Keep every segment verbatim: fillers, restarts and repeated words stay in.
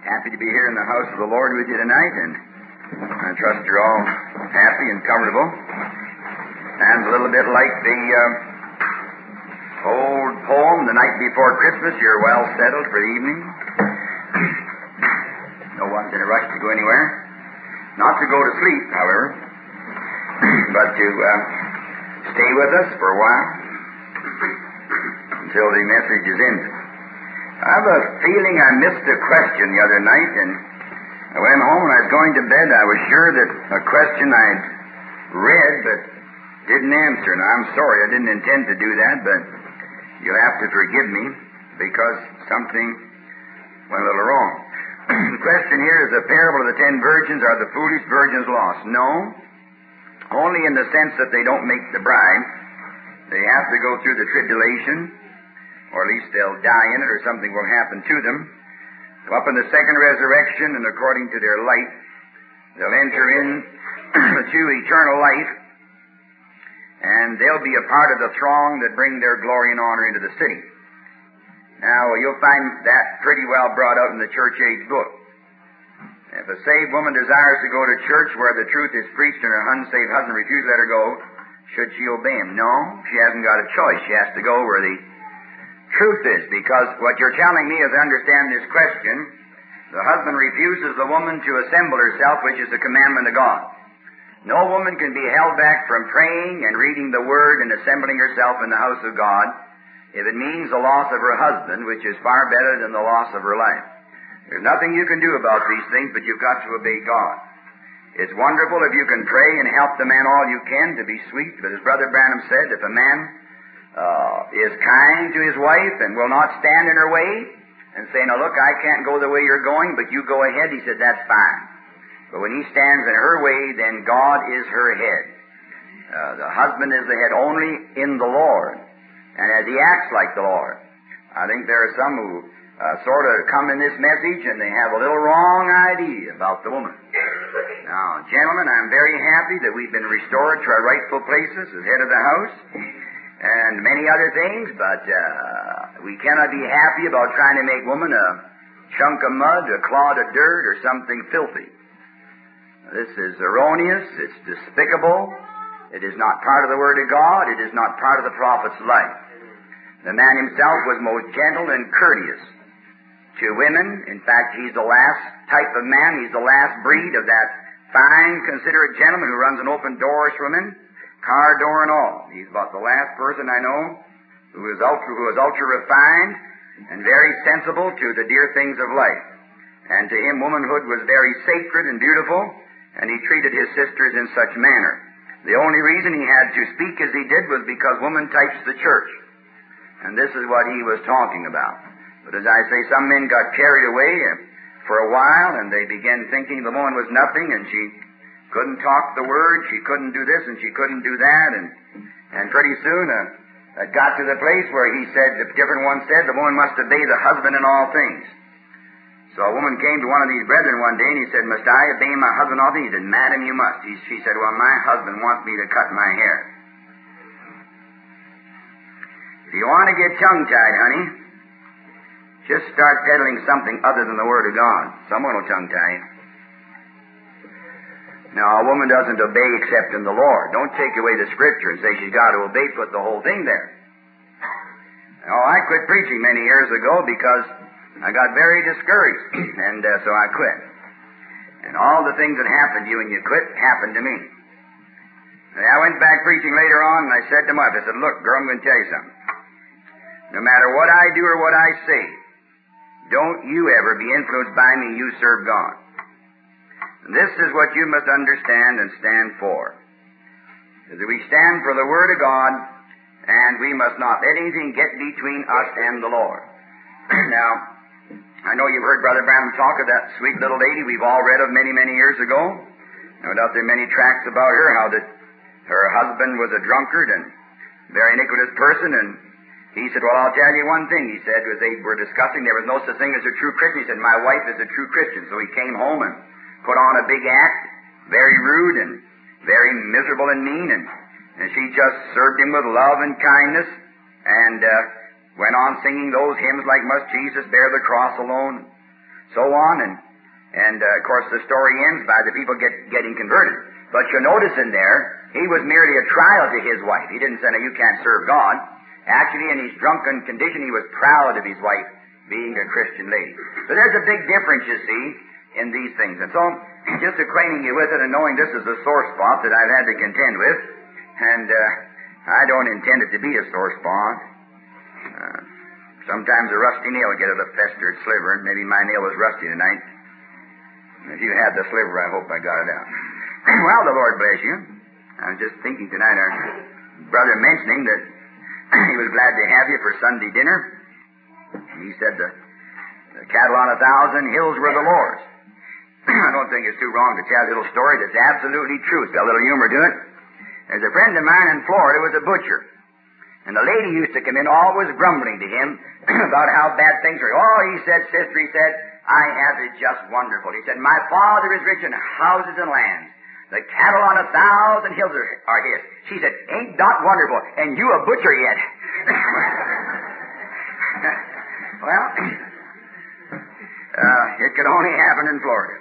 Happy to be here in the house of the Lord with you tonight, and I trust you're all happy and comfortable. And a little bit like the uh, old poem, The Night Before Christmas, you're well settled for the evening. No one's in a rush to go anywhere. Not to go to sleep, however, but to uh, stay with us for a while until the message is ended. I have a feeling I missed a question the other night, and I went home and I was going to bed. I was sure that a question I'd read but didn't answer. Now, I'm sorry, I didn't intend to do that, but you'll have to forgive me because something went a little wrong. The question here is the parable of the ten virgins. Are the foolish virgins lost? No. Only in the sense that they don't make the bride. They have to go through the tribulation, or at least they'll die in it, or something will happen to them. Go up in the second resurrection, and according to their light, they'll enter in to eternal life, and they'll be a part of the throng that bring their glory and honor into the city. Now, you'll find that pretty well brought out in the church age book. If a saved woman desires to go to church where the truth is preached and her unsaved husband refuses to let her go, should she obey him? No, she hasn't got a choice. She has to go where the truth is, because what you're telling me, as I understand this question, the husband refuses the woman to assemble herself, which is the commandment of God. No woman can be held back from praying and reading the Word and assembling herself in the house of God if it means the loss of her husband, which is far better than the loss of her life. There's nothing you can do about these things, but you've got to obey God. It's wonderful if you can pray and help the man all you can to be sweet, but as Brother Branham said, if a man uh, is kind to his wife and will not stand in her way and say, now look, I can't go the way you're going, but you go ahead, he said, that's fine. But when he stands in her way, then God is her head. Uh, the husband is the head only in the Lord, and as he acts like the Lord. I think there are some who uh, sort of come in this message and they have a little wrong idea about the woman. Now, gentlemen, I'm very happy that we've been restored to our rightful places as head of the house and many other things, but uh, we cannot be happy about trying to make woman a chunk of mud, a clod of dirt, or something filthy. This is erroneous. It's despicable. It is not part of the Word of God. It is not part of the prophet's life. The man himself was most gentle and courteous to women. In fact, he's the last type of man. He's the last breed of that fine, considerate gentleman who runs an open doors for women, car door and all. He's about the last person I know who is ultra, who is ultra refined and very sensible to the dear things of life. And to him, womanhood was very sacred and beautiful, and he treated his sisters in such manner. The only reason he had to speak as he did was because woman types the church. And this is what he was talking about. But as I say, some men got carried away for a while, and they began thinking the woman was nothing, and she couldn't talk the word, she couldn't do this, and she couldn't do that, and and pretty soon uh, it got to the place where he said, the different one said, the woman must obey the husband in all things. So a woman came to one of these brethren one day, and he said, must I obey my husband in all things? He said, madam, you must. He, she said, well, my husband wants me to cut my hair. If you want to get tongue-tied, honey, just start peddling something other than the Word of God. Someone will tongue-tie you. Now, a woman doesn't obey except in the Lord. Don't take away the Scripture and say she's got to obey, put the whole thing there. Now, I quit preaching many years ago because I got very discouraged, and uh, so I quit. And all the things that happened to you when you quit happened to me. And I went back preaching later on, and I said to my wife, I said, look, girl, I'm going to tell you something. No matter what I do or what I say, don't you ever be influenced by me. You serve God. And this is what you must understand and stand for. Is that we stand for the Word of God, and we must not let anything get between us and the Lord. Now, I know you've heard Brother Branham talk of that sweet little lady we've all read of many, many years ago. No doubt there are many tracts about her, how that her husband was a drunkard and very iniquitous person, and he said, well, I'll tell you one thing, he said, as they were discussing, there was no such thing as a true Christian. He said, my wife is a true Christian. So he came home and put on a big act, very rude and very miserable and mean, and, and she just served him with love and kindness, and uh, went on singing those hymns like Must Jesus Bear the Cross Alone, so on, on, and, and uh, of course the story ends by the people get, getting converted. But you'll notice in there, he was merely a trial to his wife. He didn't say, no, you can't serve God. Actually, in his drunken condition, he was proud of his wife being a Christian lady. So there's a big difference, you see, in these things. And so, just acquainting you with it and knowing this is a sore spot that I've had to contend with, and uh, I don't intend it to be a sore spot. Uh, sometimes a rusty nail will get at a festered sliver, and maybe my nail was rusty tonight. If you had the sliver, I hope I got it out. Well, the Lord bless you. I was just thinking tonight, our brother mentioning that he was glad to have you for Sunday dinner. He said the, the cattle on a thousand hills were the Lord's. I don't think it's too wrong to tell a little story that's absolutely true. It's got a little humor to it. There's a friend of mine in Florida who was a butcher. And the lady used to come in always grumbling to him about how bad things were. Oh, he said, sister, he said, I have it just wonderful. He said, my father is rich in houses and lands. The cattle on a thousand hills are, are his. She said, ain't that wonderful? And you a butcher yet. Well, uh, it could only happen in Florida.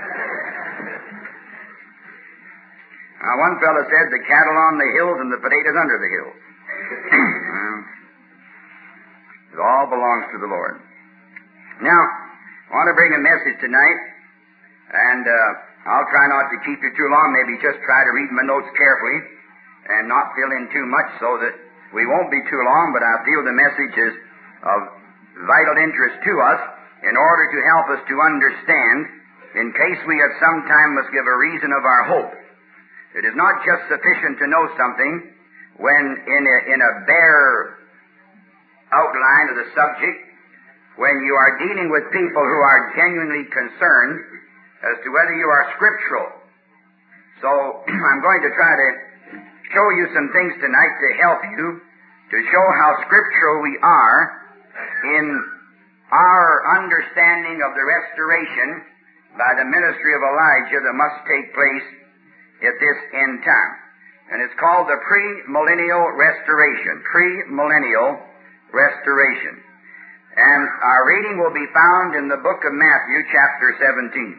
Uh, one fellow said, the cattle on the hills and the potatoes under the hills. Well, it all belongs to the Lord. Now, I want to bring a message tonight, and uh, I'll try not to keep you too long, maybe just try to read my notes carefully and not fill in too much so that we won't be too long, but I feel the message is of vital interest to us in order to help us to understand in case we at some time must give a reason of our hope. It is not just sufficient to know something when in a, in a bare outline of the subject, when you are dealing with people who are genuinely concerned as to whether you are scriptural. So I'm going to try to show you some things tonight to help you to show how scriptural we are in our understanding of the restoration by the ministry of Elijah that must take place at this end time. And it's called the pre-millennial restoration. Pre-millennial restoration. And our reading will be found in the book of Matthew, chapter seventeen.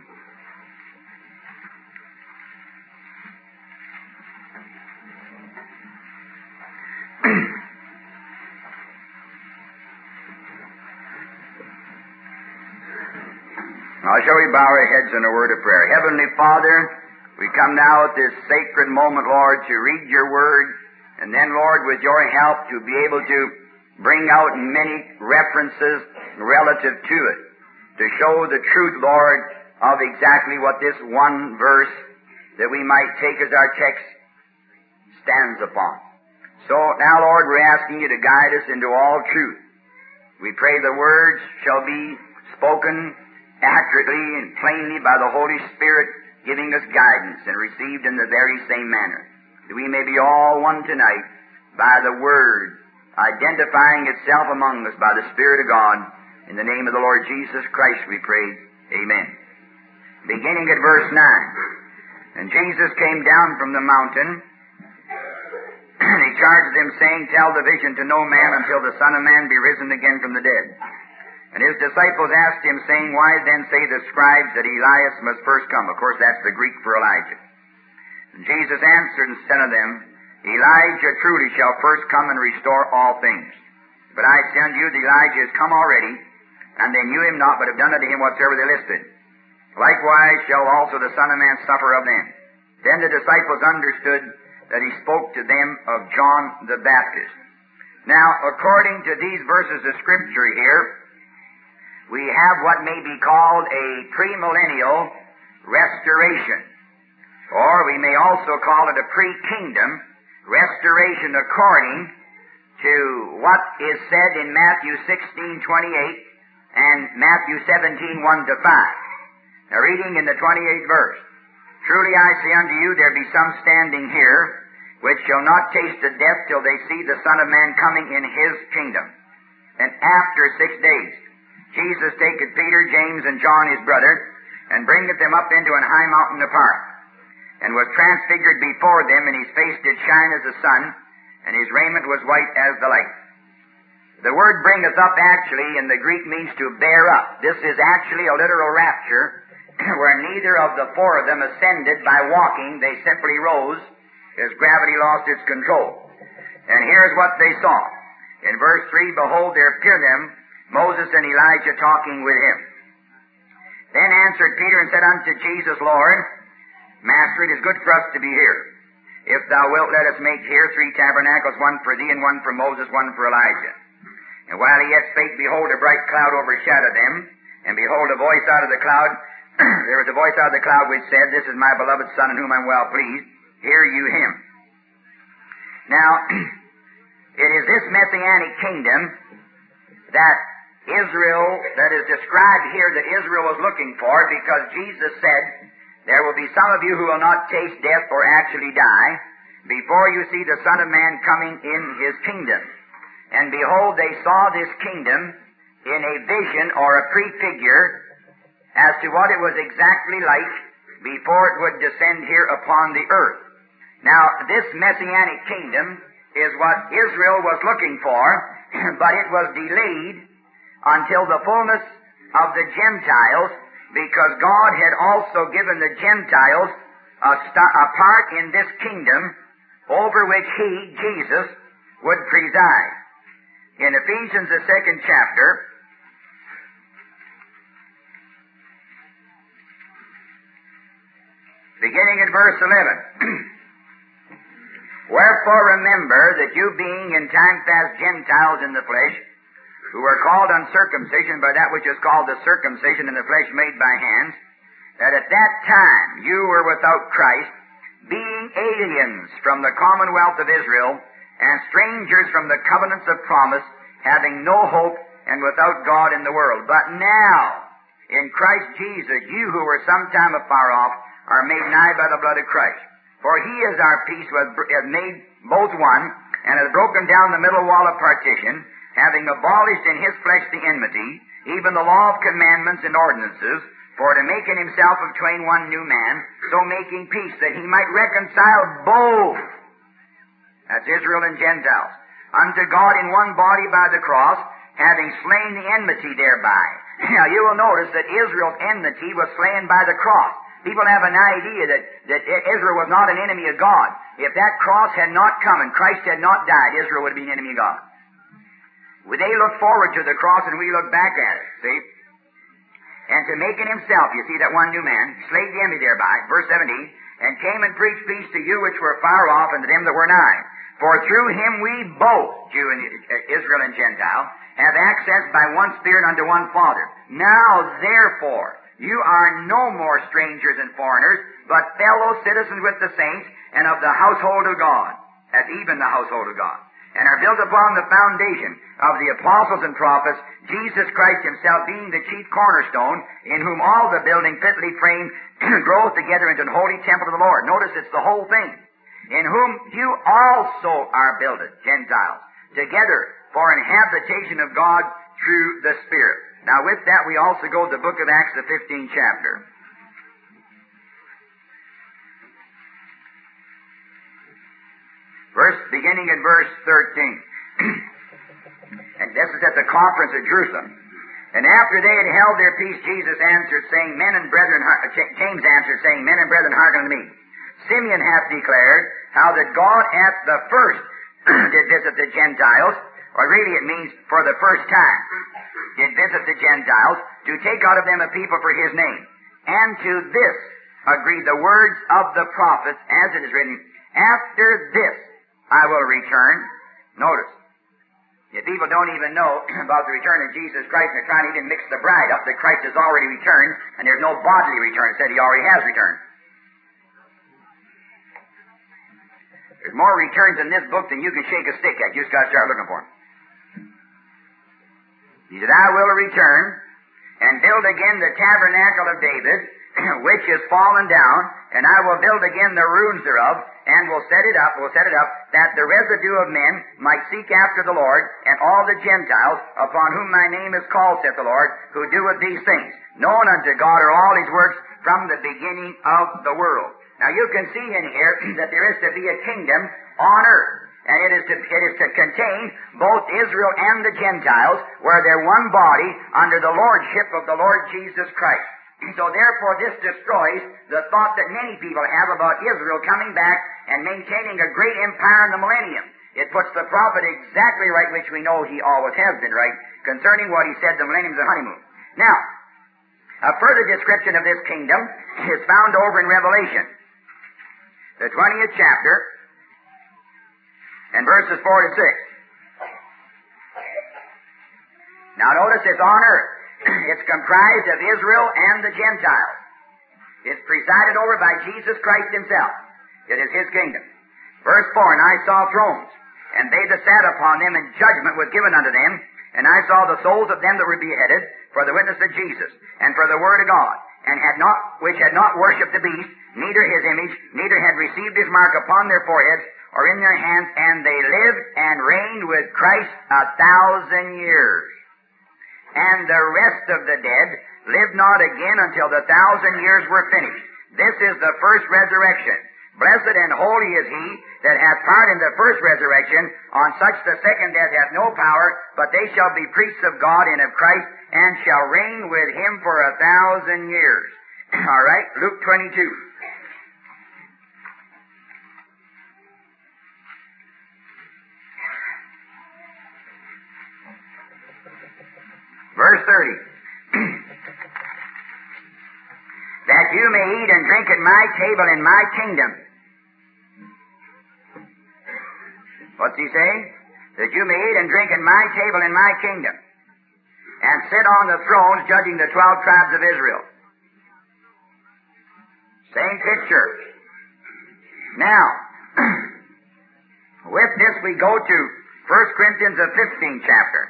Now, shall we bow our heads in a word of prayer? Heavenly Father, we come now at this sacred moment, Lord, to read your word, and then, Lord, with your help, to be able to bring out many references relative to it, to show the truth, Lord, of exactly what this one verse that we might take as our text stands upon. So now, Lord, we're asking you to guide us into all truth. We pray the words shall be spoken accurately and plainly by the Holy Spirit, giving us guidance and received in the very same manner, that we may be all one tonight by the Word, identifying itself among us by the Spirit of God. In the name of the Lord Jesus Christ we pray. Amen. Beginning at verse nine. And Jesus came down from the mountain, and he charged them, saying, tell the vision to no man until the Son of Man be risen again from the dead. And his disciples asked him, saying, why then say the scribes that Elias must first come? Of course, that's the Greek for Elijah. And Jesus answered and said unto them, Elijah truly shall first come and restore all things. But I say unto you, that Elijah is come already, and they knew him not, but have done unto him whatsoever they listed. Likewise shall also the Son of Man suffer of them. Then the disciples understood that he spoke to them of John the Baptist. Now, according to these verses of Scripture here, we have what may be called a premillennial restoration. Or we may also call it a pre-kingdom restoration according to what is said in Matthew sixteen twenty-eight and Matthew seventeen one to five. Now, reading in the twenty-eighth verse, truly I say unto you, there be some standing here which shall not taste of death till they see the Son of Man coming in his kingdom. And after six days, Jesus taketh Peter, James, and John his brother, and bringeth them up into an high mountain apart, and was transfigured before them, and his face did shine as the sun, and his raiment was white as the light. The word bringeth up actually in the Greek means to bear up. This is actually a literal rapture where neither of the four of them ascended by walking. They simply rose as gravity lost its control. And here's what they saw. In verse three, behold, there appeared them Moses and Elijah talking with him. Then answered Peter and said unto Jesus, Lord, Master, it is good for us to be here. If thou wilt, let us make here three tabernacles, one for thee, and one for Moses, one for Elijah. And while he yet spake, behold, a bright cloud overshadowed them. And behold, a voice out of the cloud, there was a voice out of the cloud which said, This is my beloved Son, in whom I am well pleased. Hear you him. Now, it is this Messianic kingdom that Israel, that is described here, that Israel was looking for, because Jesus said, There will be some of you who will not taste death or actually die before you see the Son of Man coming in His kingdom. And behold, they saw this kingdom in a vision or a prefigure as to what it was exactly like before it would descend here upon the earth. Now, this Messianic kingdom is what Israel was looking for, but it was delayed until the fullness of the Gentiles, because God had also given the Gentiles a, st- a part in this kingdom over which He, Jesus, would preside. In Ephesians, the second chapter, beginning at verse eleven, Wherefore remember that you being in time past Gentiles in the flesh, who were called uncircumcision by that which is called the circumcision in the flesh made by hands, that at that time you were without Christ, being aliens from the commonwealth of Israel, and strangers from the covenants of promise, having no hope and without God in the world. But now, in Christ Jesus, you who were sometime afar off, are made nigh by the blood of Christ. For He is our peace, who hath made both one, and hath broken down the middle wall of partition, having abolished in His flesh the enmity, even the law of commandments and ordinances, for to make in Himself of twain one new man, so making peace, that He might reconcile both, that's Israel and Gentiles, unto God in one body by the cross, having slain the enmity thereby. Now you will notice that Israel's enmity was slain by the cross. People have an idea that, that Israel was not an enemy of God. If that cross had not come and Christ had not died, Israel would have been an enemy of God. Well, they look forward to the cross and we look back at it, see? And to make in Himself, you see that one new man, slayed the enemy thereby, verse seventeen, and came and preached peace to you which were far off and to them that were nigh. For through Him we both, Jew and Israel and Gentile, have access by one Spirit unto one Father. Now therefore, you are no more strangers and foreigners, but fellow citizens with the saints and of the household of God, as even the household of God, and are built upon the foundation of the apostles and prophets, Jesus Christ Himself being the chief cornerstone, in whom all the building fitly framed groweth together into the holy temple of the Lord. Notice it's the whole thing. In whom you also are builded, Gentiles, together for an habitation of God through the Spirit. Now with that we also go to the book of Acts, the fifteenth chapter. Verse, beginning in verse thirteen. And this is at the conference at Jerusalem. And after they had held their peace, Jesus answered, saying, Men and brethren, James answered, saying, Men and brethren, hearken unto me. Simeon hath declared how that God at the first did visit the Gentiles, or really it means for the first time, did visit the Gentiles, to take out of them a people for His name. And to this agree the words of the prophets, as it is written, After this I will return. Notice, if people don't even know about the return of Jesus Christ, and they're trying to even mix the bride up, that Christ has already returned, and there's no bodily return. It said He already has returned. There's more returns in this book than you can shake a stick at. You just got to start looking for them. He said, I will return and build again the tabernacle of David, which is fallen down, and I will build again the ruins thereof, and will set it up, will set it up, that the residue of men might seek after the Lord, and all the Gentiles, upon whom my name is called, saith the Lord, who doeth these things. Known unto God are all His works from the beginning of the world. Now you can see in here that there is to be a kingdom on earth. and it is to, it is to contain both Israel and the Gentiles, where they're one body under the lordship of the Lord Jesus Christ. So therefore this destroys the thought that many people have about Israel coming back and maintaining a great empire in the millennium. It puts the prophet exactly right, which we know he always has been right, concerning what he said the millennium's a honeymoon. Now, a further description of this kingdom is found over in Revelation, the twentieth chapter, and verses four to six. Now notice it's on earth. It's comprised of Israel and the Gentiles. It's presided over by Jesus Christ himself. It is his kingdom. Verse four, and I saw thrones, and they that sat upon them, and judgment was given unto them. And I saw the souls of them that were beheaded for the witness of Jesus, and for the word of God, and had not, which had not worshipped the beast, neither his image, neither had received his mark upon their foreheads or in their hands, and they lived and reigned with Christ a thousand years. And the rest of the dead lived not again until the thousand years were finished. This is the first resurrection. Blessed and holy is he that hath part in the first resurrection. On such the second death hath no power, but they shall be priests of God and of Christ, and shall reign with him for a thousand years. All right, Luke twenty-two. Verse thirty. That you may eat and drink at my table in my kingdom. What's he saying? That you may eat and drink at my table in my kingdom, and sit on the thrones judging the twelve tribes of Israel. Same picture. Now, with this we go to First Corinthians, the fifteenth chapter.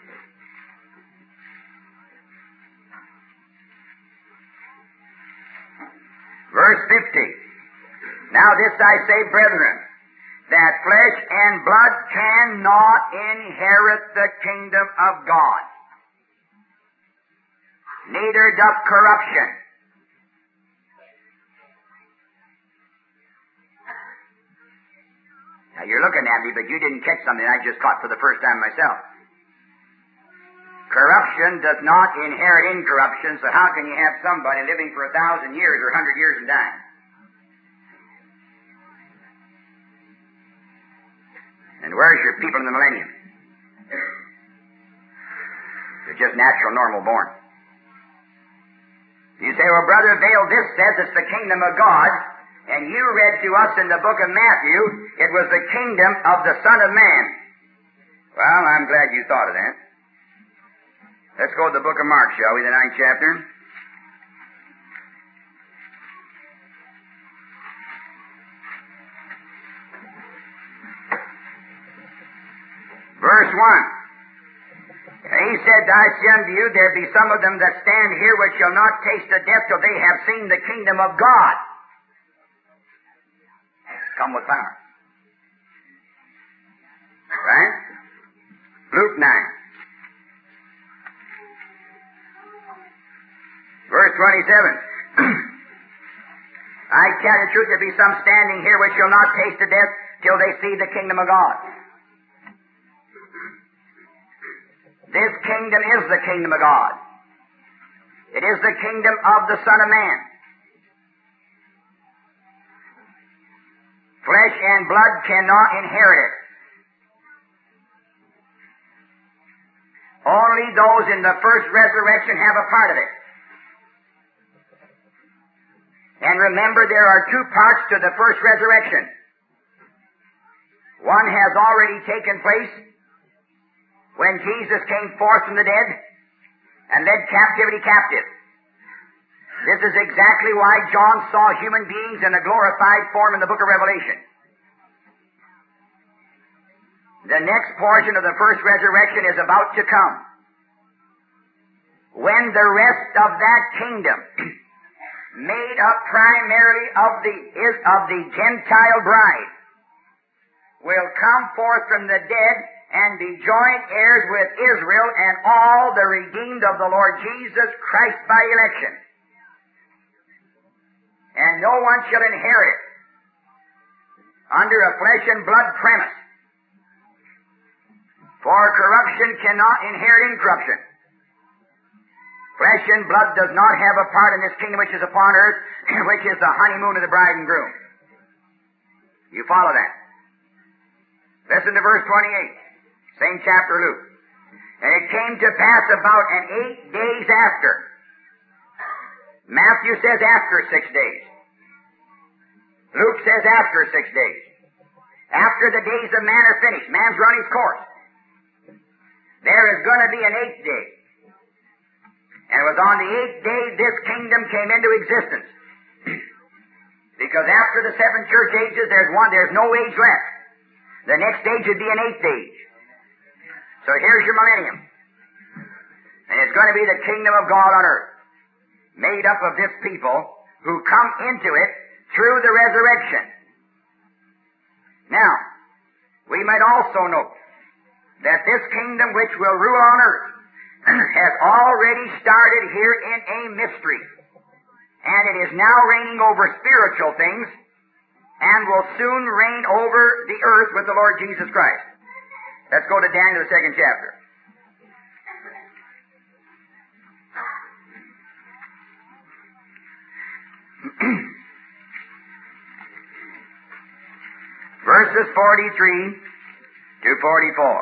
Verse fifty. Now this I say, brethren, that flesh and blood cannot inherit the kingdom of God, neither doth corruption. Now you're looking at me, but you didn't catch something I just caught for the first time myself. Corruption does not inherit incorruption, so how can you have somebody living for a thousand years or a hundred years and dying? And where's your people in the millennium? They're just natural, normal born. You say, well, Brother Vail, this says it's the kingdom of God, and you read to us in the book of Matthew, it was the kingdom of the Son of Man. Well, I'm glad you thought of that. Let's go to the book of Mark, shall we, the ninth chapter. Verse one. And he said, I say unto you, there be some of them that stand here which shall not taste the death till they have seen the kingdom of God come with power. Right? Luke nine. Verse twenty-seven. I tell you the truth, there be some standing here which shall not taste the death till they see the kingdom of God. This kingdom is the kingdom of God. It is the kingdom of the Son of Man. Flesh and blood cannot inherit it. Only those in the first resurrection have a part of it. And remember, there are two parts to the first resurrection. One has already taken place when Jesus came forth from the dead and led captivity captive. This is exactly why John saw human beings in a glorified form in the book of Revelation. The next portion of the first resurrection is about to come, when the rest of that kingdom, made up primarily of the, is, of the Gentile bride, will come forth from the dead and be joint heirs with Israel and all the redeemed of the Lord Jesus Christ by election. And no one shall inherit it under a flesh and blood premise. For corruption cannot inherit incorruption. Flesh and blood does not have a part in this kingdom which is upon earth, which is the honeymoon of the bride and groom. You follow that? Listen to verse twenty-eight, same chapter of Luke. And it came to pass about an eight days after. Matthew says after six days. Luke says after six days. After the days of man are finished, man's run his course. There is going to be an eighth day. And it was on the eighth day this kingdom came into existence. Because after the seven church ages, there's one, there's no age left. The next age would be an eighth age. So here's your millennium. And it's going to be the kingdom of God on earth, made up of this people who come into it through the resurrection. Now, we might also note that this kingdom which will rule on earth has already started here in a mystery. And it is now reigning over spiritual things and will soon reign over the earth with the Lord Jesus Christ. Let's go to Daniel, the second chapter. Verses forty-three to forty-four.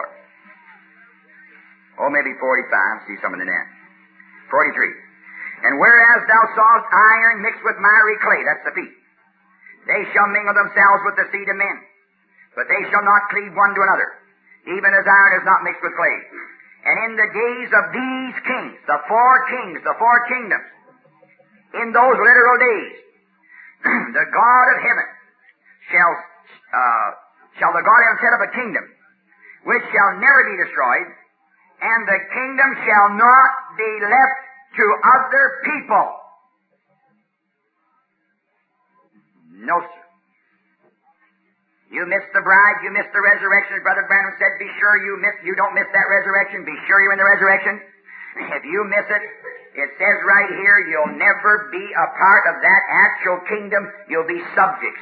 Oh, maybe forty-five. See some of the net. forty-three. And whereas thou sawest iron mixed with miry clay, that's the feet, they shall mingle themselves with the seed of men, but they shall not cleave one to another, even as iron is not mixed with clay. And in the days of these kings, the four kings, the four kingdoms, in those literal days, the God of heaven shall, uh, shall the God of heaven set up a kingdom, which shall never be destroyed, and the kingdom shall not be left to other people. No, sir. You miss the bride, you miss the resurrection. As Brother Branham said, be sure you miss, you don't miss that resurrection. Be sure you're in the resurrection. If you miss it, it says right here, you'll never be a part of that actual kingdom. You'll be subjects.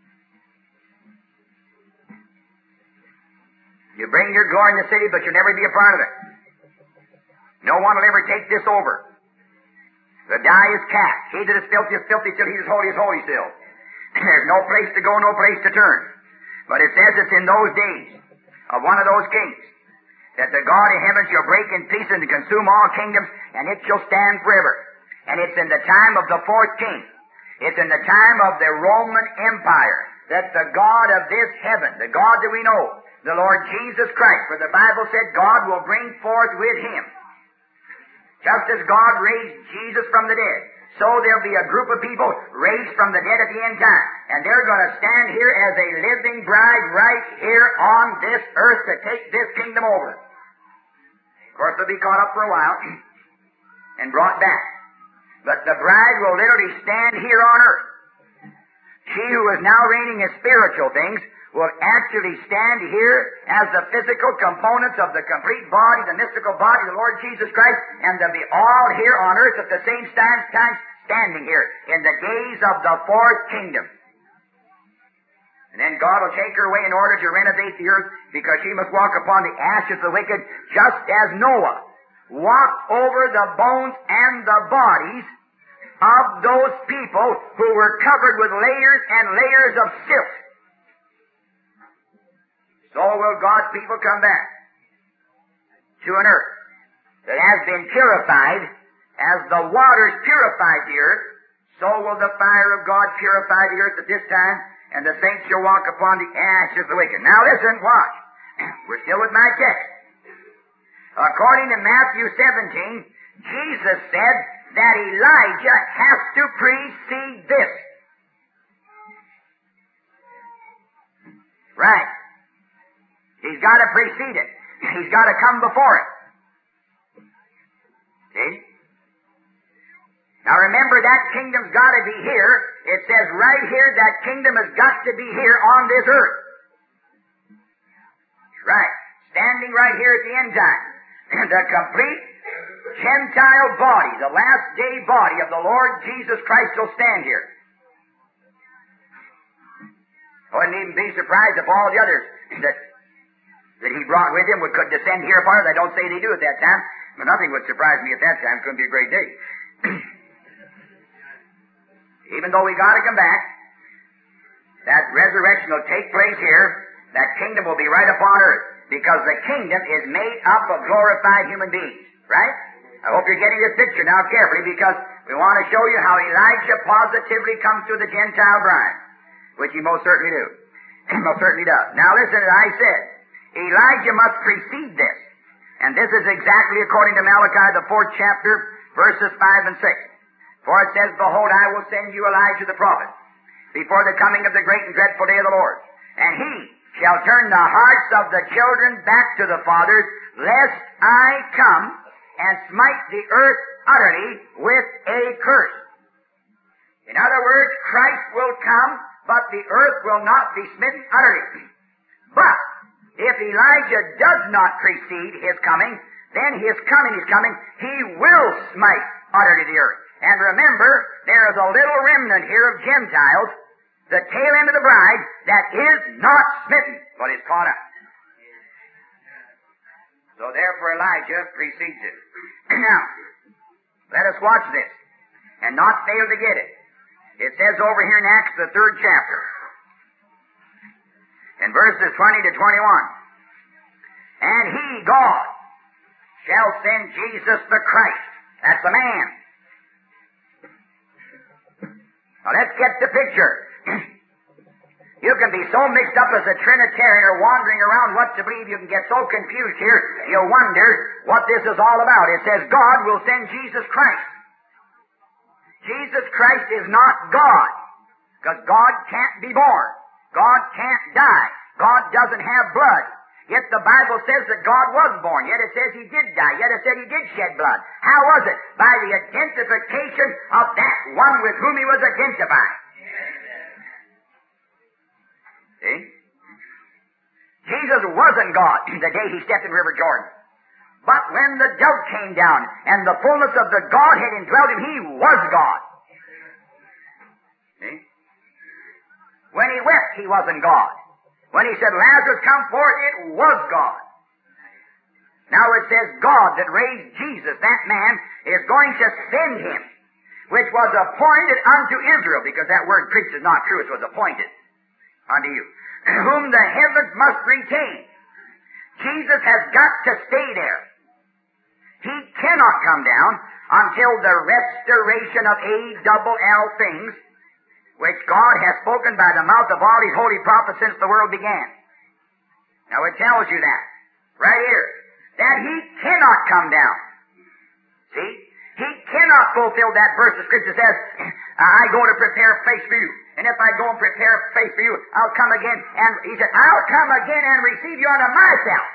You bring your glory in the city, but you'll never be a part of it. No one will ever take this over. The die is cast. He that is filthy is filthy till he is holy is holy still. There's no place to go, no place to turn. But it says it's in those days of one of those kings that the God of heaven shall break in pieces and consume all kingdoms, and it shall stand forever. And it's in the time of the fourth king. It's in the time of the Roman Empire that the God of this heaven, the God that we know, the Lord Jesus Christ, for the Bible said God will bring forth with him. Just as God raised Jesus from the dead, so there'll be a group of people raised from the dead at the end time. And they're going to stand here as a living bride right here on this earth to take this kingdom over. Of course, they'll be caught up for a while and brought back. But the bride will literally stand here on earth. She who is now reigning in spiritual things will actually stand here as the physical components of the complete body, the mystical body of the Lord Jesus Christ, and they'll be all here on earth at the same time, time standing here in the days of the fourth kingdom. And then God will take her away in order to renovate the earth, because she must walk upon the ashes of the wicked, just as Noah walked over the bones and the bodies of those people who were covered with layers and layers of silt. So will God's people come back to an earth that has been purified. As the waters purified the earth, so will the fire of God purify the earth at this time, and the saints shall walk upon the ashes of the wicked. Now listen, watch. We're still with my text. According to Matthew seventeen, Jesus said that Elijah has to precede this. Right. He's got to precede it. He's got to come before it. See? Now remember, that kingdom's got to be here. It says right here that kingdom has got to be here on this earth. Right. Standing right here at the end time. The complete Gentile body, the last day body of the Lord Jesus Christ will stand here. I wouldn't even be surprised if all the others that that he brought with him would could descend here upon earth. I don't say they do at that time, but nothing would surprise me at that time. It's going to be a great day. Even though we got to come back, that resurrection will take place here. That kingdom will be right upon earth, because the kingdom is made up of glorified human beings. Right? I hope you're getting this picture now carefully, because we want to show you how Elijah positively comes to the Gentile bride, which he most certainly do. most certainly does. Now listen, as I said, Elijah must precede this. And this is exactly according to Malachi, the fourth chapter, verses five and six. For it says, Behold, I will send you Elijah the prophet, before the coming of the great and dreadful day of the Lord. And he shall turn the hearts of the children back to the fathers, lest I come and smite the earth utterly with a curse. In other words, Christ will come, but the earth will not be smitten utterly. But if Elijah does not precede his coming, then his coming is coming. He will smite utterly the earth. And remember, there is a little remnant here of Gentiles, the tail end of the bride, that is not smitten, but is caught up. So therefore Elijah precedes it. Now, let us watch this, and not fail to get it. It says over here in Acts, the third chapter, in verses twenty to twenty-one, And he, God, shall send Jesus the Christ. That's the man. Now let's get the picture. You can be so mixed up as a Trinitarian or wandering around what to believe, you can get so confused here, you'll wonder what this is all about. It says God will send Jesus Christ. Jesus Christ is not God, because God can't be born. God can't die. God doesn't have blood. Yet the Bible says that God was born. Yet it says He did die. Yet it said He did shed blood. How was it? By the identification of that one with whom He was identified. See? Jesus wasn't God the day He stepped in the River Jordan. But when the dove came down and the fullness of the Godhead indwelt Him, He was God. See? When He wept, He wasn't God. When He said, Lazarus, come forth, it was God. Now it says God that raised Jesus, that man, is going to send Him, which was appointed unto Israel, because that word preached is not true, it was appointed unto you, whom the heavens must retain. Jesus has got to stay there. He cannot come down until the restoration of A double L things, which God has spoken by the mouth of all His holy prophets since the world began. Now it tells you that, right here, that He cannot come down. See? He cannot fulfill that verse the Scripture says, I go to prepare a place for you. And if I go and prepare a place for you, I'll come again. And He said, I'll come again and receive you unto myself,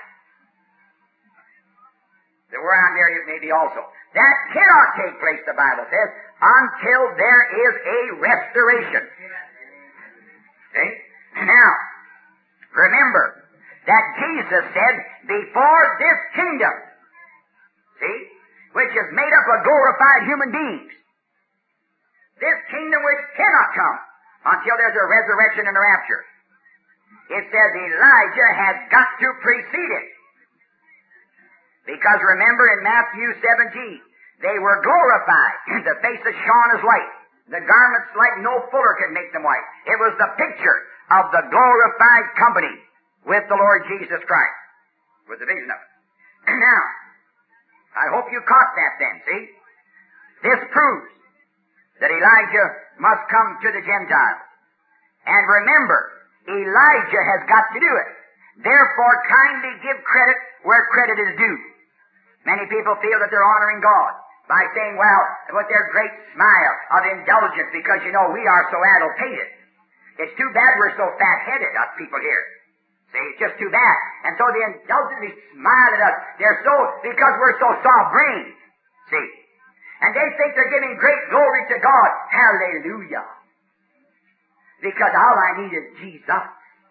that where I'm there you may be also. That cannot take place, the Bible says, until there is a restoration. See? Now, remember that Jesus said, before this kingdom, see, which is made up of glorified human beings, this kingdom which cannot come until there's a resurrection and a rapture, it says Elijah has got to precede it. Because remember in Matthew seventeen, they were glorified. The faces shone as white. The garments like no fuller could make them white. It was the picture of the glorified company with the Lord Jesus Christ, with the vision of it. Now, I hope you caught that then, see? This proves that Elijah must come to the Gentiles. And remember, Elijah has got to do it. Therefore, kindly give credit where credit is due. Many people feel that they're honoring God by saying, well, with their great smile of indulgence, because, you know, we are so addlepated. It's too bad we're so fat-headed, us people here. See, it's just too bad. And so they indulgently smile at us. They're so, because we're so soft-brained. See? And they think they're giving great glory to God. Hallelujah. Because all I need is Jesus.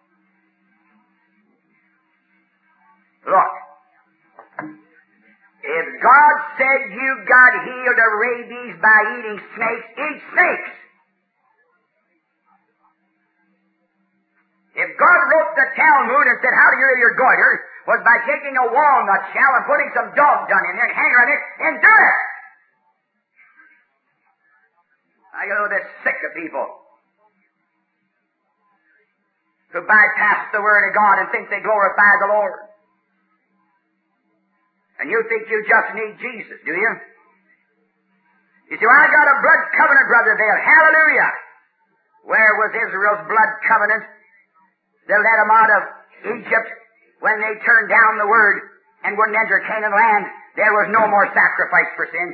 Look. If God said you got healed of rabies by eating snakes, eat snakes. If God wrote the Talmud and said, how do you heal your goiter? was by taking a walnut shell and putting some dog dung in there and hanging on it and do it. I get a little bit sick of people who bypass the Word of God and think they glorify the Lord. And you think you just need Jesus, do you? You say, well, I got a blood covenant, Brother Dale. Hallelujah! Where was Israel's blood covenant that led them out of Egypt when they turned down the Word and wouldn't enter Canaan land? There was no more sacrifice for sin.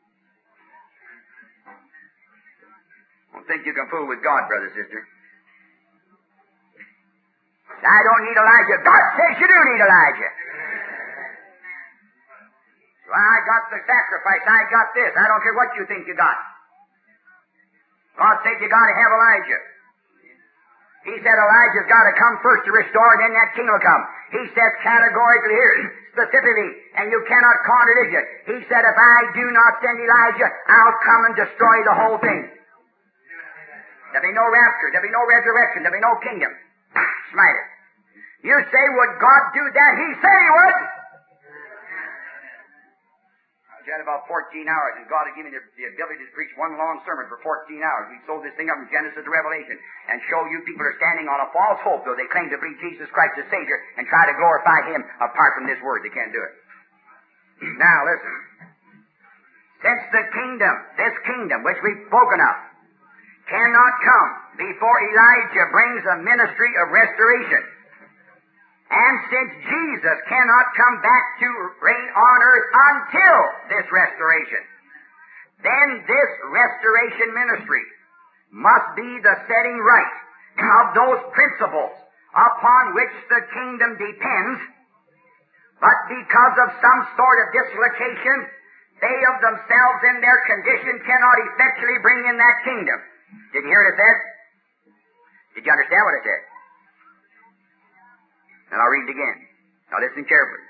Don't think you can fool with God, brother, sister. I don't need Elijah. God says you do need Elijah. Well, I got the sacrifice. I got this. I don't care what you think you got. God said you got to have Elijah. He said Elijah's got to come first to restore, and then that king will come. He says categorically here, specifically, and you cannot contradict it. He said, if I do not send Elijah, I'll come and destroy the whole thing. There'll be no rapture. There'll be no resurrection. There'll be no kingdom. Smite it. You say, would God do that? He said He would. I had about fourteen hours, and God had given me the, the ability to preach one long sermon for fourteen hours. We sold this thing up from Genesis to Revelation and show you people are standing on a false hope, though they claim to believe Jesus Christ as Savior, and try to glorify Him apart from this Word. They can't do it. Now, listen. Since the kingdom, this kingdom, which we've spoken of, cannot come before Elijah brings a ministry of restoration, and since Jesus cannot come back to reign on earth until this restoration, then this restoration ministry must be the setting right of those principles upon which the kingdom depends, but because of some sort of dislocation, they of themselves in their condition cannot effectually bring in that kingdom. Did you hear what it said? Did you understand what it said? And I'll read it again. Now listen carefully.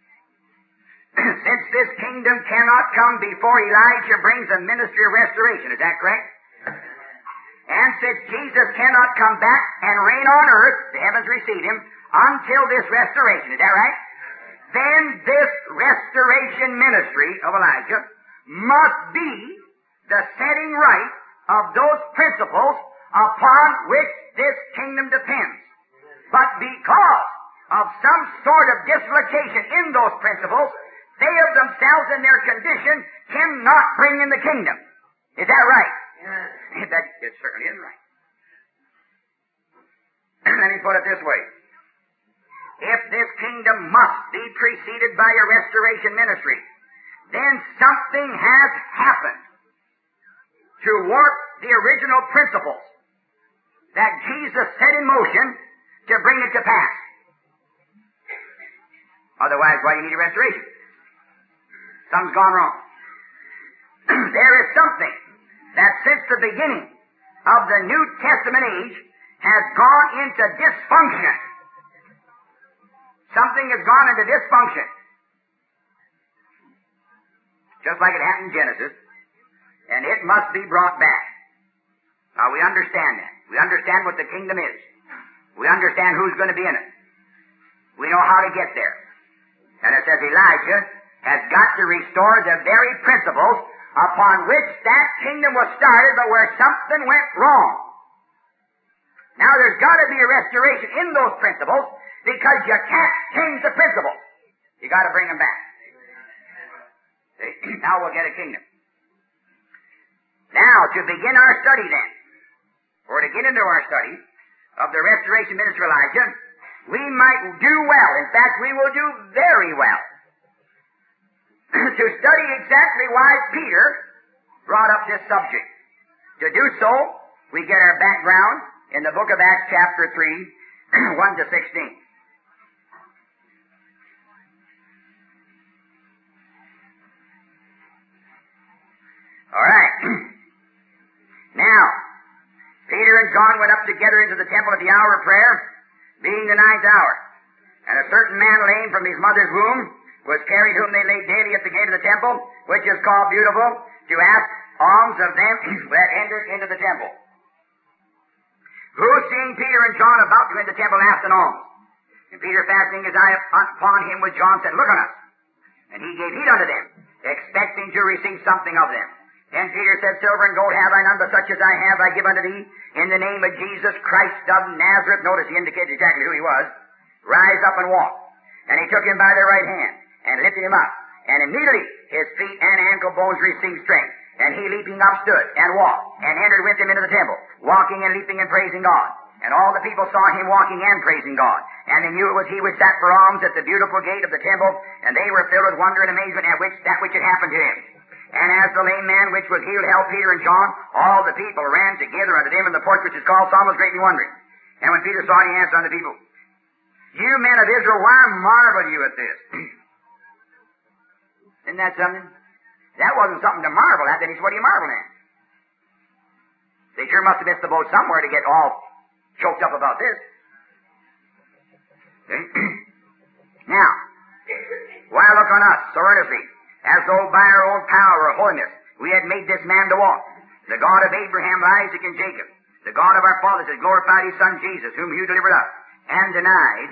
Since this kingdom cannot come before Elijah brings a ministry of restoration, is that correct? And since Jesus cannot come back and reign on earth, the heavens receive Him, until this restoration, is that right? Then this restoration ministry of Elijah must be the setting right of those principles upon which this kingdom depends. But because of some sort of dislocation in those principles, they of themselves in their condition cannot bring in the kingdom. Is that right? Yeah. That it certainly is right. Let me put it this way. If this kingdom must be preceded by a restoration ministry, then something has happened to warp the original principles that Jesus set in motion to bring it to pass. Otherwise, why do you need a restoration? Something's gone wrong. There is something that since the beginning of the New Testament age has gone into dysfunction. Something has gone into dysfunction. Just like it happened in Genesis. And it must be brought back. Now we understand that. We understand what the kingdom is. We understand who's going to be in it. We know how to get there. And it says Elijah has got to restore the very principles upon which that kingdom was started, but where something went wrong. Now there's got to be a restoration in those principles, because you can't change the principles. You got to bring them back. See? Now we'll get a kingdom. Now, to begin our study then, or to get into our study of the restoration ministry of Elijah, we might do well, in fact, we will do very well, to study exactly why Peter brought up this subject. To do so, we get our background in the book of Acts chapter three, one to sixteen. All right. Now, Peter and John went up together into the temple at the hour of prayer, being the ninth hour. And a certain man lame from his mother's womb was carried, whom they laid daily at the gate of the temple, which is called Beautiful, to ask alms of them that entered into the temple. Who, seeing Peter and John about to enter the temple, asked an alms. And Peter, fastening his eye upon him with John, said, Look on us. And he gave heed unto them, expecting to receive something of them. Then Peter said, Silver and gold have I none, but such as I have I give unto thee. In the name of Jesus Christ of Nazareth. Notice he indicated exactly who he was. Rise up and walk. And he took him by the right hand and lifted him up. And immediately his feet and ankle bones received strength. And he leaping up stood and walked and entered with him into the temple, walking and leaping and praising God. And all the people saw him walking and praising God. And they knew it was he which sat for alms at the beautiful gate of the temple. And they were filled with wonder and amazement at which that which had happened to him. And as the lame man which was healed held Peter and John, all the people ran together unto them in the porch which is called Psalm, was greatly wondering. And when Peter saw it, he answered unto the people, You men of Israel, why marvel you at this? Isn't that something? That wasn't something to marvel at, then he's what are you marveling at? They sure must have missed the boat somewhere to get all choked up about this. Now, why look on us so earnestly, as though by our own power or holiness we had made this man to walk? The God of Abraham, Isaac, and Jacob, the God of our fathers, has glorified his Son Jesus, whom you delivered up, and denied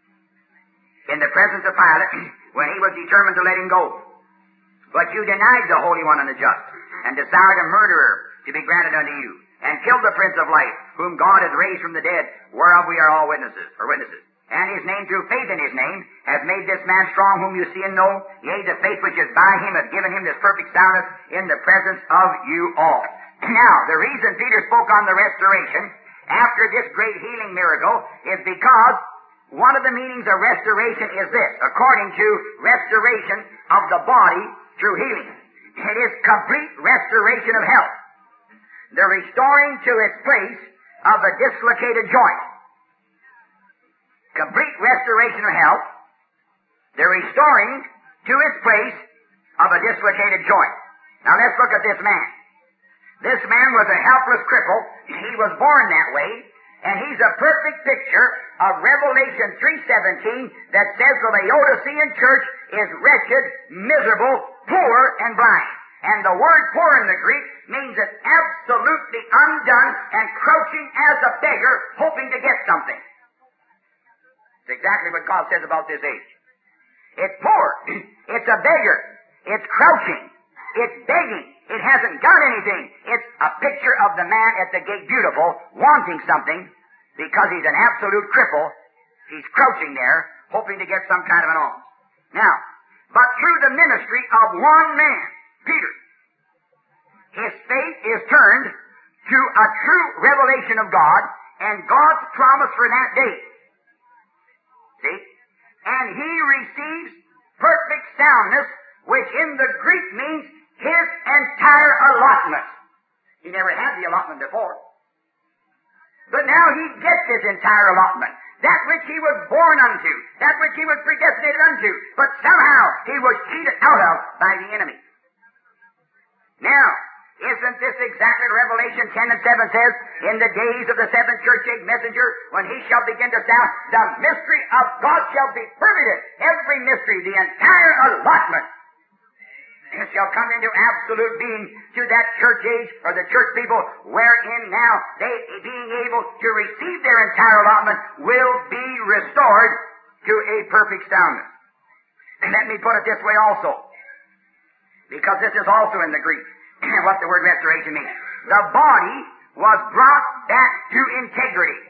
in the presence of Pilate when he was determined to let him go. But you denied the Holy One and the Just, and desired a murderer to be granted unto you, and killed the Prince of Life, whom God hath raised from the dead, whereof we are all witnesses, or witnesses. And his name, through faith in his name, has made this man strong, whom you see and know. Yea, the faith which is by him hath given him this perfect soundness in the presence of you all. Now, the reason Peter spoke on the restoration after this great healing miracle is because one of the meanings of restoration is this, according to restoration of the body through healing. It is complete restoration of health. The restoring to its place of a dislocated joint. Complete restoration of health. The restoring to its place of a dislocated joint. Now let's look at this man. This man was a helpless cripple. He was born that way. And he's a perfect picture of Revelation three seventeen that says the Laodicean church is wretched, miserable, poor, and blind. And the word poor in the Greek means it's absolutely undone and crouching as a beggar, hoping to get something. It's exactly what God says about this age. It's poor. It's a beggar. It's crouching. It's begging. It hasn't got anything. It's a picture of the man at the gate beautiful, wanting something, because he's an absolute cripple. He's crouching there, hoping to get some kind of an alms. Now, but through the ministry of one man, Peter, his faith is turned to a true revelation of God and God's promise for that day. See? And he receives perfect soundness, which in the Greek means his entire allotment. He never had the allotment before. But now he gets his entire allotment. That which he was born unto. That which he was predestinated unto. But somehow he was cheated out of by the enemy. Now, isn't this exactly what Revelation ten and seven says? In the days of the seventh church age messenger, when he shall begin to sound, the mystery of God shall be permitted. Every mystery, the entire allotment. It shall come into absolute being to that church age, or the church people, wherein now they, being able to receive their entire allotment, will be restored to a perfect soundness. And let me put it this way also, because this is also in the Greek, what the word restoration means. The body was brought back to integrity.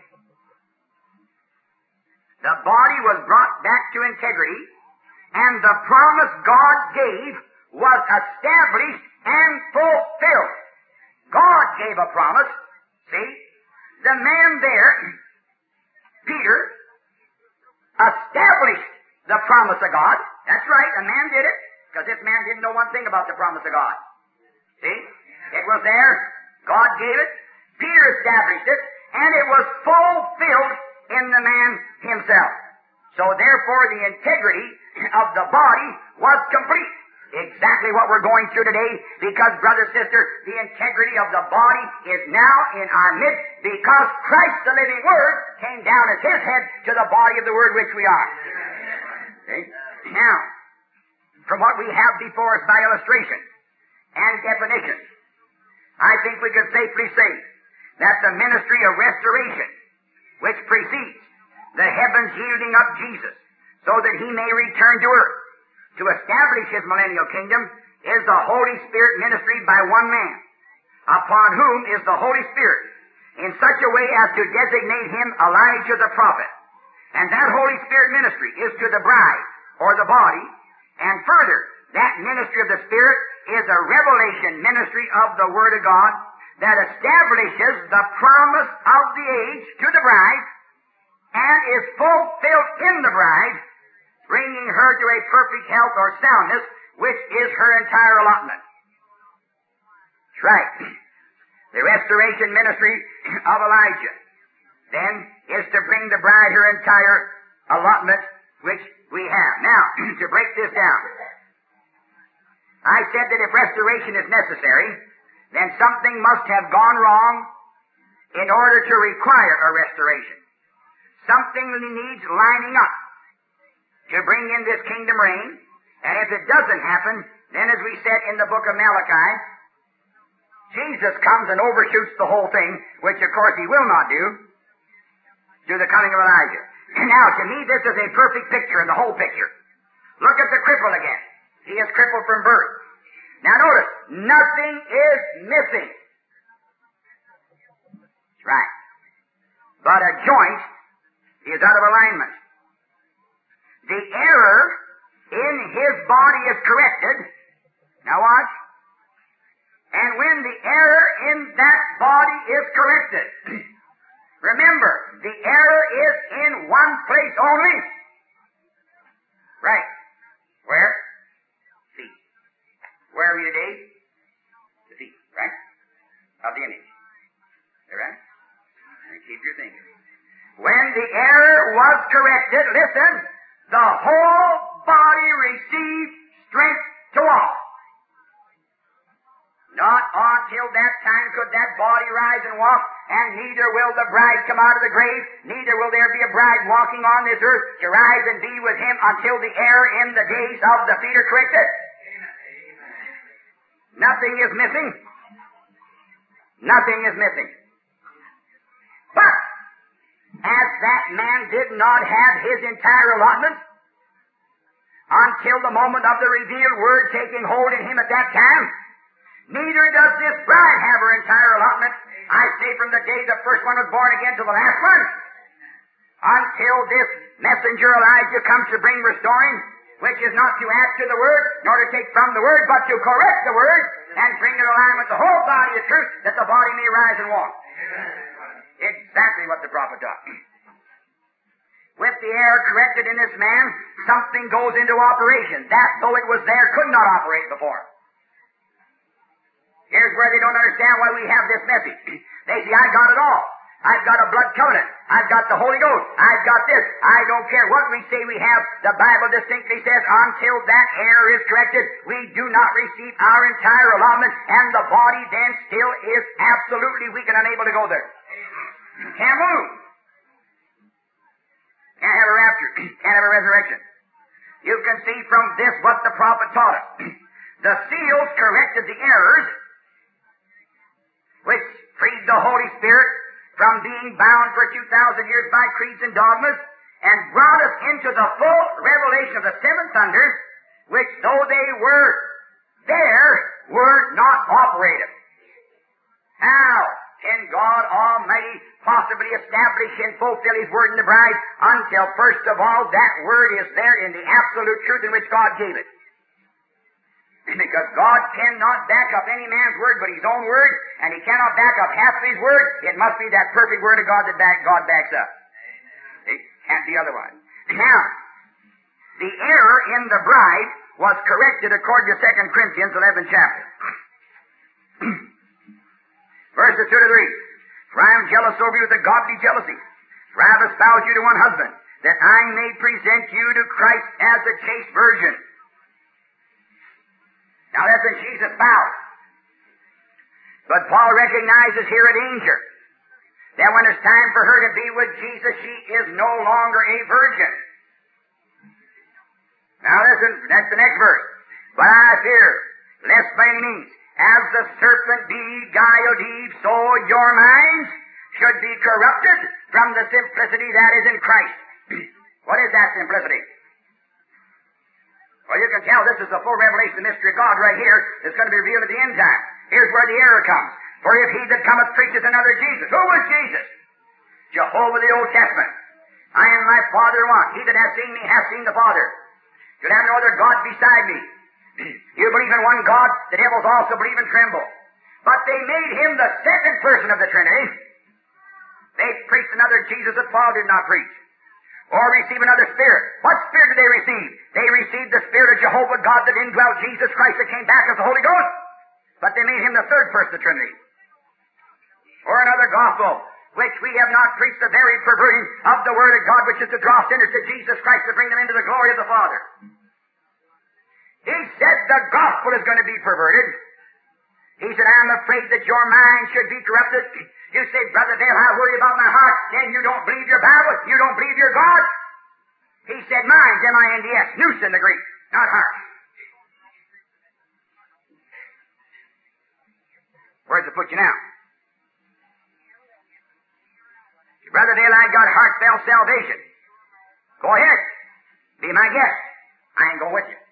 The body was brought back to integrity, and the promise God gave was established and fulfilled. God gave a promise. See? The man there, Peter, established the promise of God. That's right, a man did it, because this man didn't know one thing about the promise of God. See? It was there. God gave it. Peter established it, and it was fulfilled in the man himself. So therefore the integrity of the body was complete. Exactly what we're going through today, because, brother, sister, the integrity of the body is now in our midst, because Christ, the living Word, came down as His head to the body of the Word which we are. See? Now, from what we have before us by illustration and definition, I think we could safely say that the ministry of restoration, which precedes the heavens yielding up Jesus, so that he may return to earth. To establish his millennial kingdom is the Holy Spirit ministry by one man, upon whom is the Holy Spirit, in such a way as to designate him Elijah the prophet. And that Holy Spirit ministry is to the bride, or the body, and further, that ministry of the Spirit is a revelation ministry of the Word of God that establishes the promise of the age to the bride and is fulfilled in the bride, bringing her to a perfect health or soundness, which is her entire allotment. That's right. The restoration ministry of Elijah, then, is to bring the bride her entire allotment, which we have. Now, to break this down, I said that if restoration is necessary, then something must have gone wrong in order to require a restoration. Something needs lining up to bring in this kingdom reign, and if it doesn't happen, then as we said in the book of Malachi, Jesus comes and overshoots the whole thing, which of course he will not do, to the coming of Elijah. Now, to me, this is a perfect picture in the whole picture. Look at the cripple again. He is crippled from birth. Now notice, nothing is missing. That's right. But a joint is out of alignment. The error in his body is corrected. Now watch. And when the error in that body is corrected, remember, the error is in one place only. Right. Where? Feet. Where are we today? The feet, right? Of the image. All right? And keep your thinking. When the error was corrected, listen, the whole body received strength to walk. Not until that time could that body rise and walk, and neither will the bride come out of the grave, neither will there be a bride walking on this earth to rise and be with him until the error in the days of the feet are corrected. Nothing is missing. Nothing is missing. But, as that man did not have his entire allotment, until the moment of the revealed word taking hold in him at that time, neither does this bride have her entire allotment. I say from the day the first one was born again to the last one, until this messenger Elijah comes to bring restoring, which is not to add to the word, nor to take from the word, but to correct the word, and bring it aligned with the whole body of truth, that the body may rise and walk. Exactly what the prophet does. With the error corrected in this man, something goes into operation. That, though it was there, could not operate before. Here's where they don't understand why we have this message. They say, I got it all. I've got a blood covenant. I've got the Holy Ghost. I've got this. I don't care what we say we have. The Bible distinctly says, until that error is corrected, we do not receive our entire allotment, and the body then still is absolutely weak and unable to go there. Can't move. Can't have a rapture. Can't have a resurrection. You can see from this what the prophet taught us. The seals corrected the errors, which freed the Holy Spirit from being bound for two thousand years by creeds and dogmas, and brought us into the full revelation of the seven thunders, which, though they were there, were not operated. How can God Almighty possibly establish and fulfill His Word in the bride until, first of all, that Word is there in the absolute truth in which God gave it? Because God cannot back up any man's word but His own word, and He cannot back up half of His word. It must be that perfect word of God that back, God backs up. It can't be otherwise. Now, the error in the bride was corrected according to Second Corinthians eleventh chapter. Verses two to three. For I am jealous over you with a godly jealousy, for I have espoused you to one husband, that I may present you to Christ as a chaste virgin. Now that's when she's espoused. But Paul recognizes here a danger. That when it's time for her to be with Jesus, she is no longer a virgin. Now listen, that's the next verse. But I fear, lest by any means, as the serpent beguiled Eve, so your minds should be corrupted from the simplicity that is in Christ. What is that simplicity? Well, you can tell this is the full revelation of the mystery of God right here that's going to be revealed at the end time. Here's where the error comes. For if he that cometh preaches another Jesus. Who was Jesus? Jehovah the Old Testament. I and my Father one. He that hath seen me hath seen the Father. Should have no other God beside me. You believe in one God, the devils also believe and tremble. But they made him the second person of the Trinity. They preached another Jesus that Paul did not preach. Or receive another spirit. What spirit did they receive? They received the Spirit of Jehovah God that indwelt Jesus Christ that came back as the Holy Ghost. But they made him the third person of the Trinity. Or another gospel, which we have not preached, the very perverting of the Word of God, which is to draw sinners to Jesus Christ to bring them into the glory of the Father. He said the gospel is going to be perverted. He said, I'm afraid that your mind should be corrupted. You say, Brother Dale, I worry about my heart. Then you don't believe your Bible. You don't believe your God. He said, mind, M I N D S, nous in the Greek, not heart. Where does it put you now? Brother Dale, I got heartfelt salvation. Go ahead. Be my guest. I ain't go with you.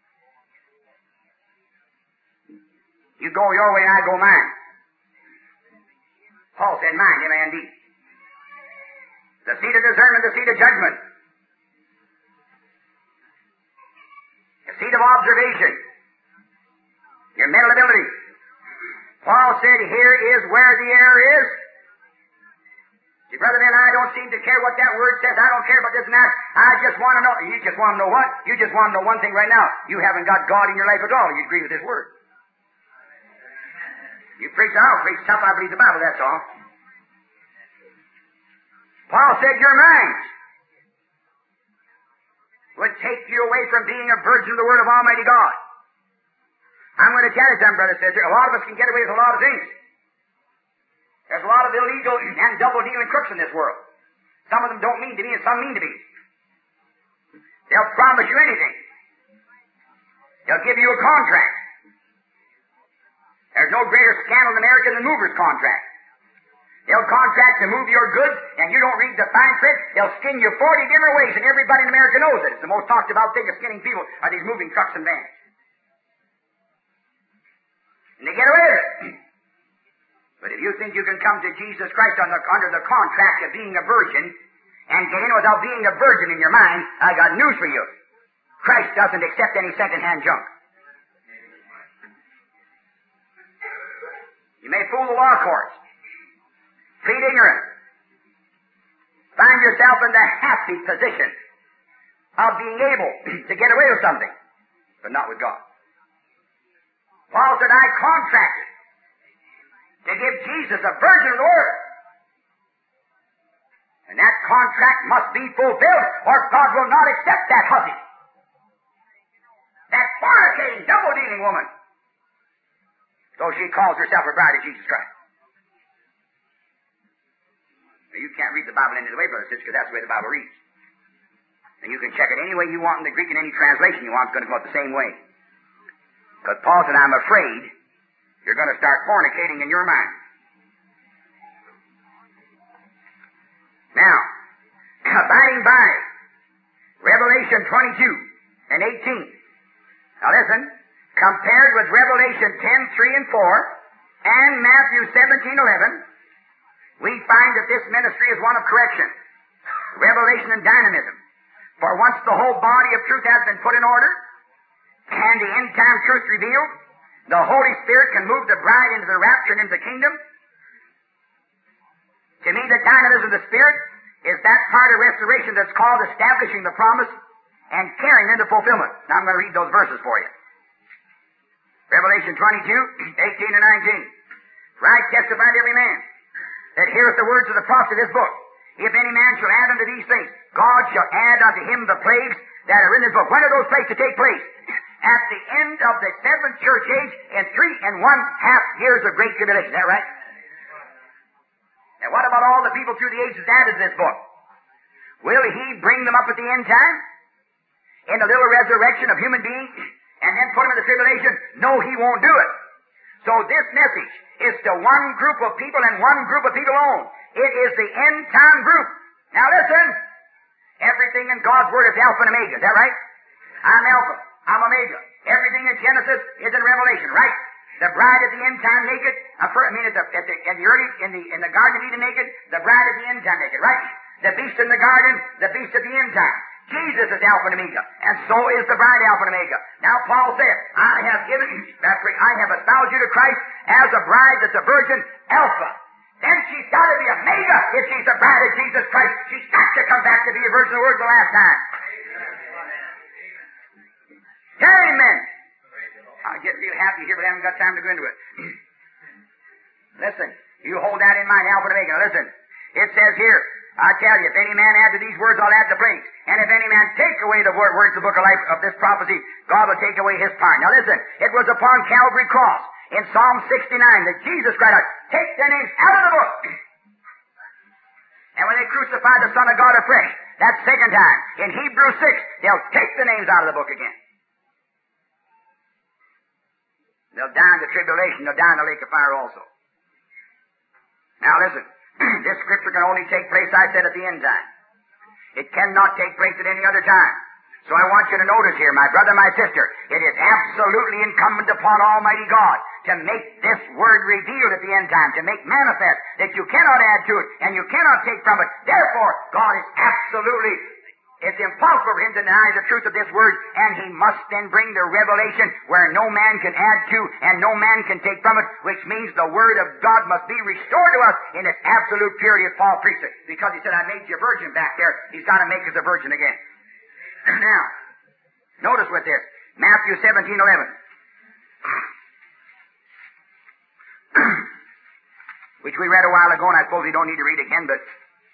You go your way, I go mine. Paul said mine, M A N D. The seat of discernment, the seat of judgment. The seat of observation. Your mental ability. Paul said, here is where the error is. See, Brother Man, I don't seem to care what that word says. I don't care about this and that. I just want to know. You just want to know what? You just want to know one thing right now. You haven't got God in your life at all. You agree with this word. You preach, I'll preach tough. I believe the Bible, that's all. Paul said, your mind would take you away from being a virgin of the Word of Almighty God. I'm going to tell you something, brother and sister. A lot of us can get away with a lot of things. There's a lot of illegal and double-dealing crooks in this world. Some of them don't mean to be, and some mean to be. They'll promise you anything. They'll give you a contract. There's no greater scandal in America than the mover's contract. They'll contract to move your goods, and you don't read the fine print. They'll skin you forty different ways, and everybody in America knows it. It's the most talked about thing of skinning people are these moving trucks and vans. And they get away with it. But if you think you can come to Jesus Christ under, under the contract of being a virgin and get in without being a virgin in your mind, I got news for you. Christ doesn't accept any second-hand junk. You may fool the law courts, plead ignorant, find yourself in the happy position of being able to get away with something, but not with God. Paul said, I contracted to give Jesus a virgin of the Word. And that contract must be fulfilled, or God will not accept that hussy. That fornicating, double-dealing woman. So she calls herself a bride of Jesus Christ. Now, you can't read the Bible any other way, brother and sister, because that's the way the Bible reads. And you can check it any way you want in the Greek, in any translation you want, it's going to come out the same way. Because Paul said, I'm afraid you're going to start fornicating in your mind. Now, abiding by Revelation twenty-two and eighteen. Now listen, compared with Revelation ten, three and four and Matthew seventeen, eleven, we find that this ministry is one of correction, revelation and dynamism. For once the whole body of truth has been put in order, and the end-time truth revealed, the Holy Spirit can move the bride into the rapture and into the kingdom. To me, the dynamism of the Spirit is that part of restoration that's called establishing the promise and carrying into fulfillment. Now I'm going to read those verses for you. Revelation twenty-two, eighteen and nineteen. For I testify to every man that heareth the words of the prophet of this book. If any man shall add unto these things, God shall add unto him the plagues that are in this book. When are those plagues to take place? At the end of the seventh church age in three and one half years of great tribulation. Is that right? Now what about all the people through the ages added to this book? Will he bring them up at the end time? In the little resurrection of human beings? And then put them in the tribulation? No, he won't do it. So this message is to one group of people and one group of people alone. It is the end time group. Now listen, everything in God's Word is Alpha and Omega. Is that right? I'm Alpha. I'm Omega. Everything in Genesis is in Revelation, right? The bride at the end time naked. I mean, at the, at the, in the early, in the, in the Garden of Eden naked. The bride at the end time naked, right? The beast in the garden, the beast at the end time. Jesus is Alpha and Omega, and so is the bride Alpha and Omega. Now Paul said, I have given, I have espoused you to Christ as a bride that's a virgin, Alpha. Then she's got to be Omega if she's the bride of Jesus Christ. She's got to come back to be a virgin of the Word the last time. Amen. I get real happy here, but I haven't got time to go into it. Listen, you hold that in mind, Alpha and Omega. Now listen, it says here, I tell you, if any man add to these words, I'll add the blanks. And if any man take away the word, words of the book of life of this prophecy, God will take away his part. Now listen, it was upon Calvary cross in Psalm sixty-nine that Jesus cried out, take their names out of the book. And when they crucified the Son of God afresh, that second time, in Hebrews six, they'll take the names out of the book again. They'll die in the tribulation, they'll die in the lake of fire also. Now listen, this scripture can only take place, I said, at the end time. It cannot take place at any other time. So I want you to notice here, my brother, my sister, it is absolutely incumbent upon Almighty God to make this word revealed at the end time, to make manifest that you cannot add to it and you cannot take from it. Therefore, God is absolutely, it's impossible for Him to deny the truth of this word, and He must then bring the revelation where no man can add to and no man can take from it, which means the word of God must be restored to us in its absolute purity as Paul preached it. Because he said, I made you a virgin back there, He's got to make us a virgin again. Now, notice with this, Matthew seventeen eleven. Which we read a while ago, and I suppose we don't need to read again, but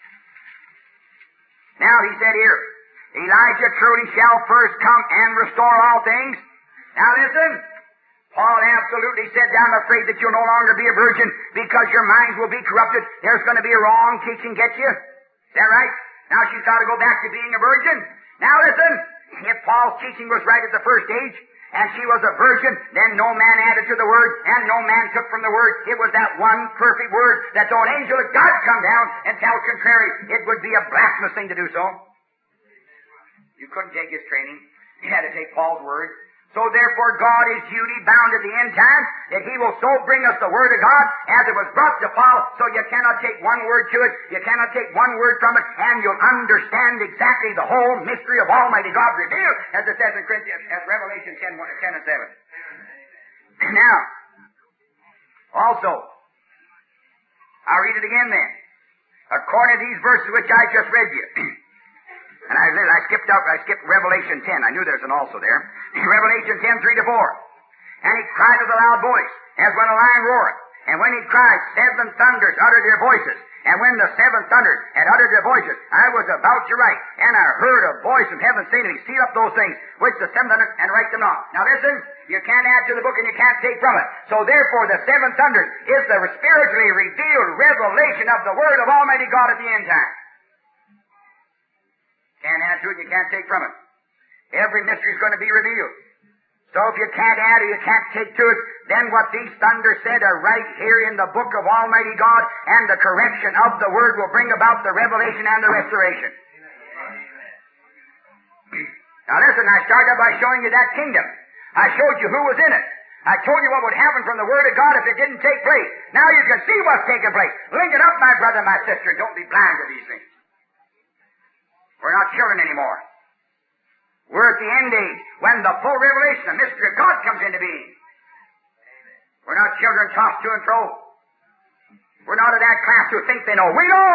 now he said here, Elijah truly shall first come and restore all things. Now listen, Paul absolutely said, I'm afraid that you'll no longer be a virgin because your minds will be corrupted. There's going to be a wrong teaching get you. Is that right? Now she's got to go back to being a virgin. Now listen, if Paul's teaching was right at the first stage, and she was a virgin, then no man added to the word, and no man took from the word. It was that one perfect word that though an angel of God come down and tell contrary, it would be a blasphemous thing to do so. You couldn't take his training. You had to take Paul's word. So therefore God is duty bound at the end time that He will so bring us the Word of God as it was brought to Paul, so you cannot take one word to it, you cannot take one word from it, and you'll understand exactly the whole mystery of Almighty God revealed, as it says in Corinthians, as Revelation ten, ten and seven. Now, also, I'll read it again then. According to these verses which I just read you, and I, I skipped up, I skipped Revelation ten. I knew there's an also there. Revelation ten, three to four. And he cried with a loud voice, as when a lion roareth. And when he cried, seven thunders uttered their voices. And when the seven thunders had uttered their voices, I was about to write. And I heard a voice from heaven saying to me, seal up those things which the seven thunders, and write them not. Now listen, you can't add to the book and you can't take from it. So therefore the seven thunders is the spiritually revealed revelation of the Word of Almighty God at the end time. Can't add to it, you can't take from it. Every mystery is going to be revealed. So if you can't add or you can't take to it, then what these thunders said are right here in the book of Almighty God, and the correction of the Word will bring about the revelation and the restoration. Now listen, I started by showing you that kingdom. I showed you who was in it. I told you what would happen from the Word of God if it didn't take place. Now you can see what's taking place. Link it up, my brother, my sister. Don't be blind to these things. We're not children anymore. We're at the end age when the full revelation, the mystery of God comes into being. We're not children tossed to and fro. We're not of that class who think they know. We know!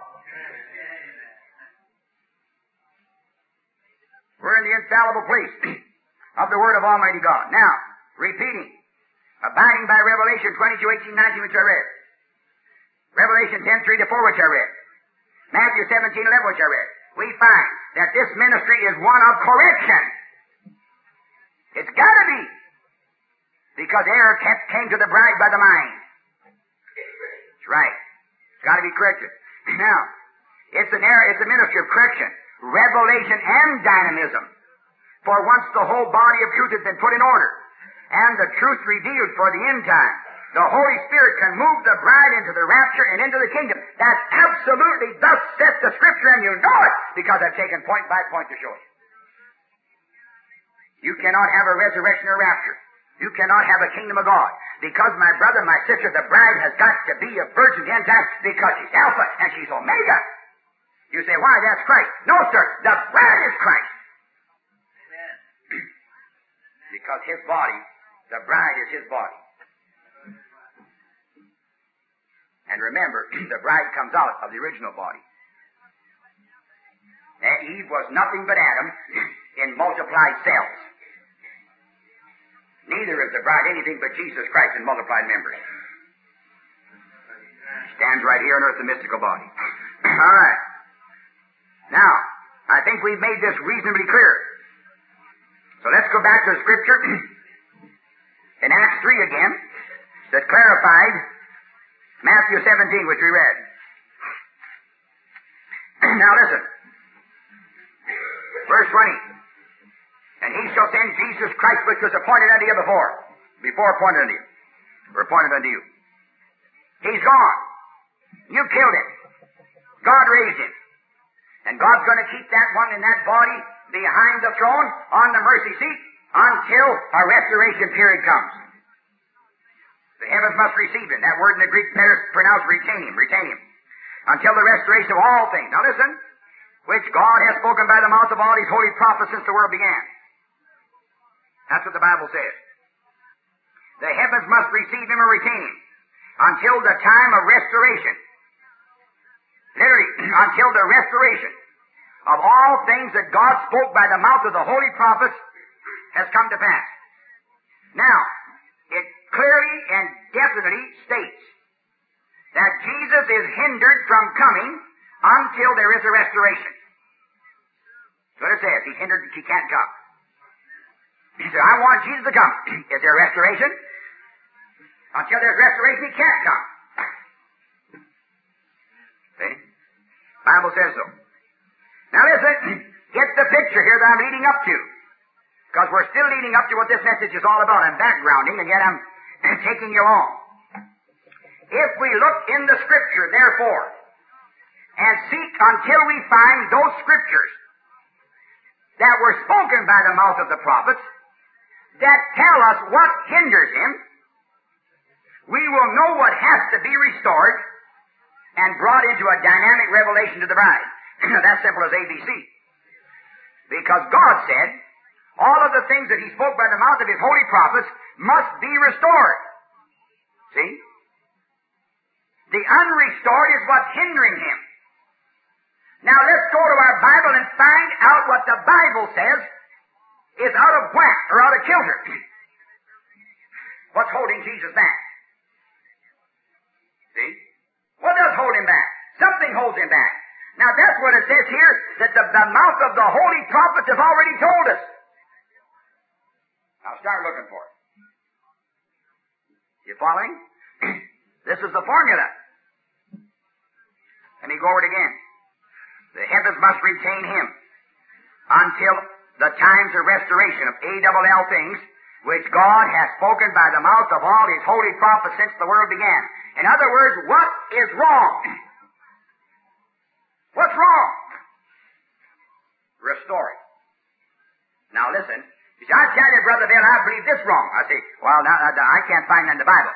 We're in the infallible place of the Word of Almighty God. Now, repeating, abiding by Revelation twenty-two, eighteen, nineteen, which I read. Revelation ten, three to four, which I read. Matthew seventeen, eleven, which I read. We find that this ministry is one of correction. It's got to be. Because error kept, came to the bride by the mind. That's right. It's got to be corrected. Now, it's an error, it's a ministry of correction, revelation, and dynamism. For once the whole body of truth has been put in order, and the truth revealed for the end time, the Holy Spirit can move the bride into the rapture and into the kingdom. That's absolutely thus saith the Scripture, and you know it, because I've taken point by point to show you. You cannot have a resurrection or rapture. You cannot have a kingdom of God. Because, my brother, my sister, the bride has got to be a virgin end time, because she's Alpha and she's Omega. You say, why, that's Christ. No, sir, the bride is Christ. Amen. Because His body, the bride is His body. And remember, the bride comes out of the original body. And Eve was nothing but Adam in multiplied cells. Neither is the bride anything but Jesus Christ in multiplied members. Stands right here on earth, the mystical body. All right. Now, I think we've made this reasonably clear. So let's go back to the Scripture in Acts three again that clarified Matthew seventeen, which we read. Now listen. Verse twenty. And He shall send Jesus Christ, which was appointed unto you before. Before appointed unto you. Or appointed unto you. He's gone. You killed Him. God raised Him. And God's going to keep that one in that body behind the throne on the mercy seat until a restoration period comes. The heavens must receive Him. That word in the Greek there is pronounced retain Him. Retain Him. Until the restoration of all things. Now listen. Which God has spoken by the mouth of all His holy prophets since the world began. That's what the Bible says. The heavens must receive Him or retain Him until the time of restoration. Literally, until the restoration of all things that God spoke by the mouth of the holy prophets has come to pass. Now, it clearly and definitely states that Jesus is hindered from coming until there is a restoration. That's what it says. He's hindered, He can't come. He said, I want Jesus to come. Is there a restoration? Until there's restoration, He can't come. See? Bible says so. Now listen, get the picture here that I'm leading up to. Because we're still leading up to what this message is all about. I'm backgrounding, and yet I'm taking you on. If we look in the Scripture, therefore, and seek until we find those Scriptures that were spoken by the mouth of the prophets that tell us what hinders Him, we will know what has to be restored and brought into a dynamic revelation to the bride. That's simple as A B C. Because God said, all of the things that He spoke by the mouth of His holy prophets must be restored. See? The unrestored is what's hindering Him. Now let's go to our Bible and find out what the Bible says is out of whack or out of kilter. What's holding Jesus back? See? What does hold Him back? Something holds Him back. Now that's what it says here, that the, the mouth of the holy prophets have already told us. Now start looking for it. You following? This is the formula. Let me go over it again. The heavens must retain Him until the times of restoration of A L L things, which God has spoken by the mouth of all His holy prophets since the world began. In other words, what is wrong? What's wrong? Restore it. Now listen. You say, I tell you, Brother Bill, I believe this wrong. I say, well, now, now I can't find that in the Bible.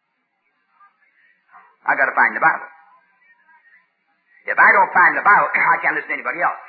I've got to find the Bible. If I don't find the Bible, I can't listen to anybody else.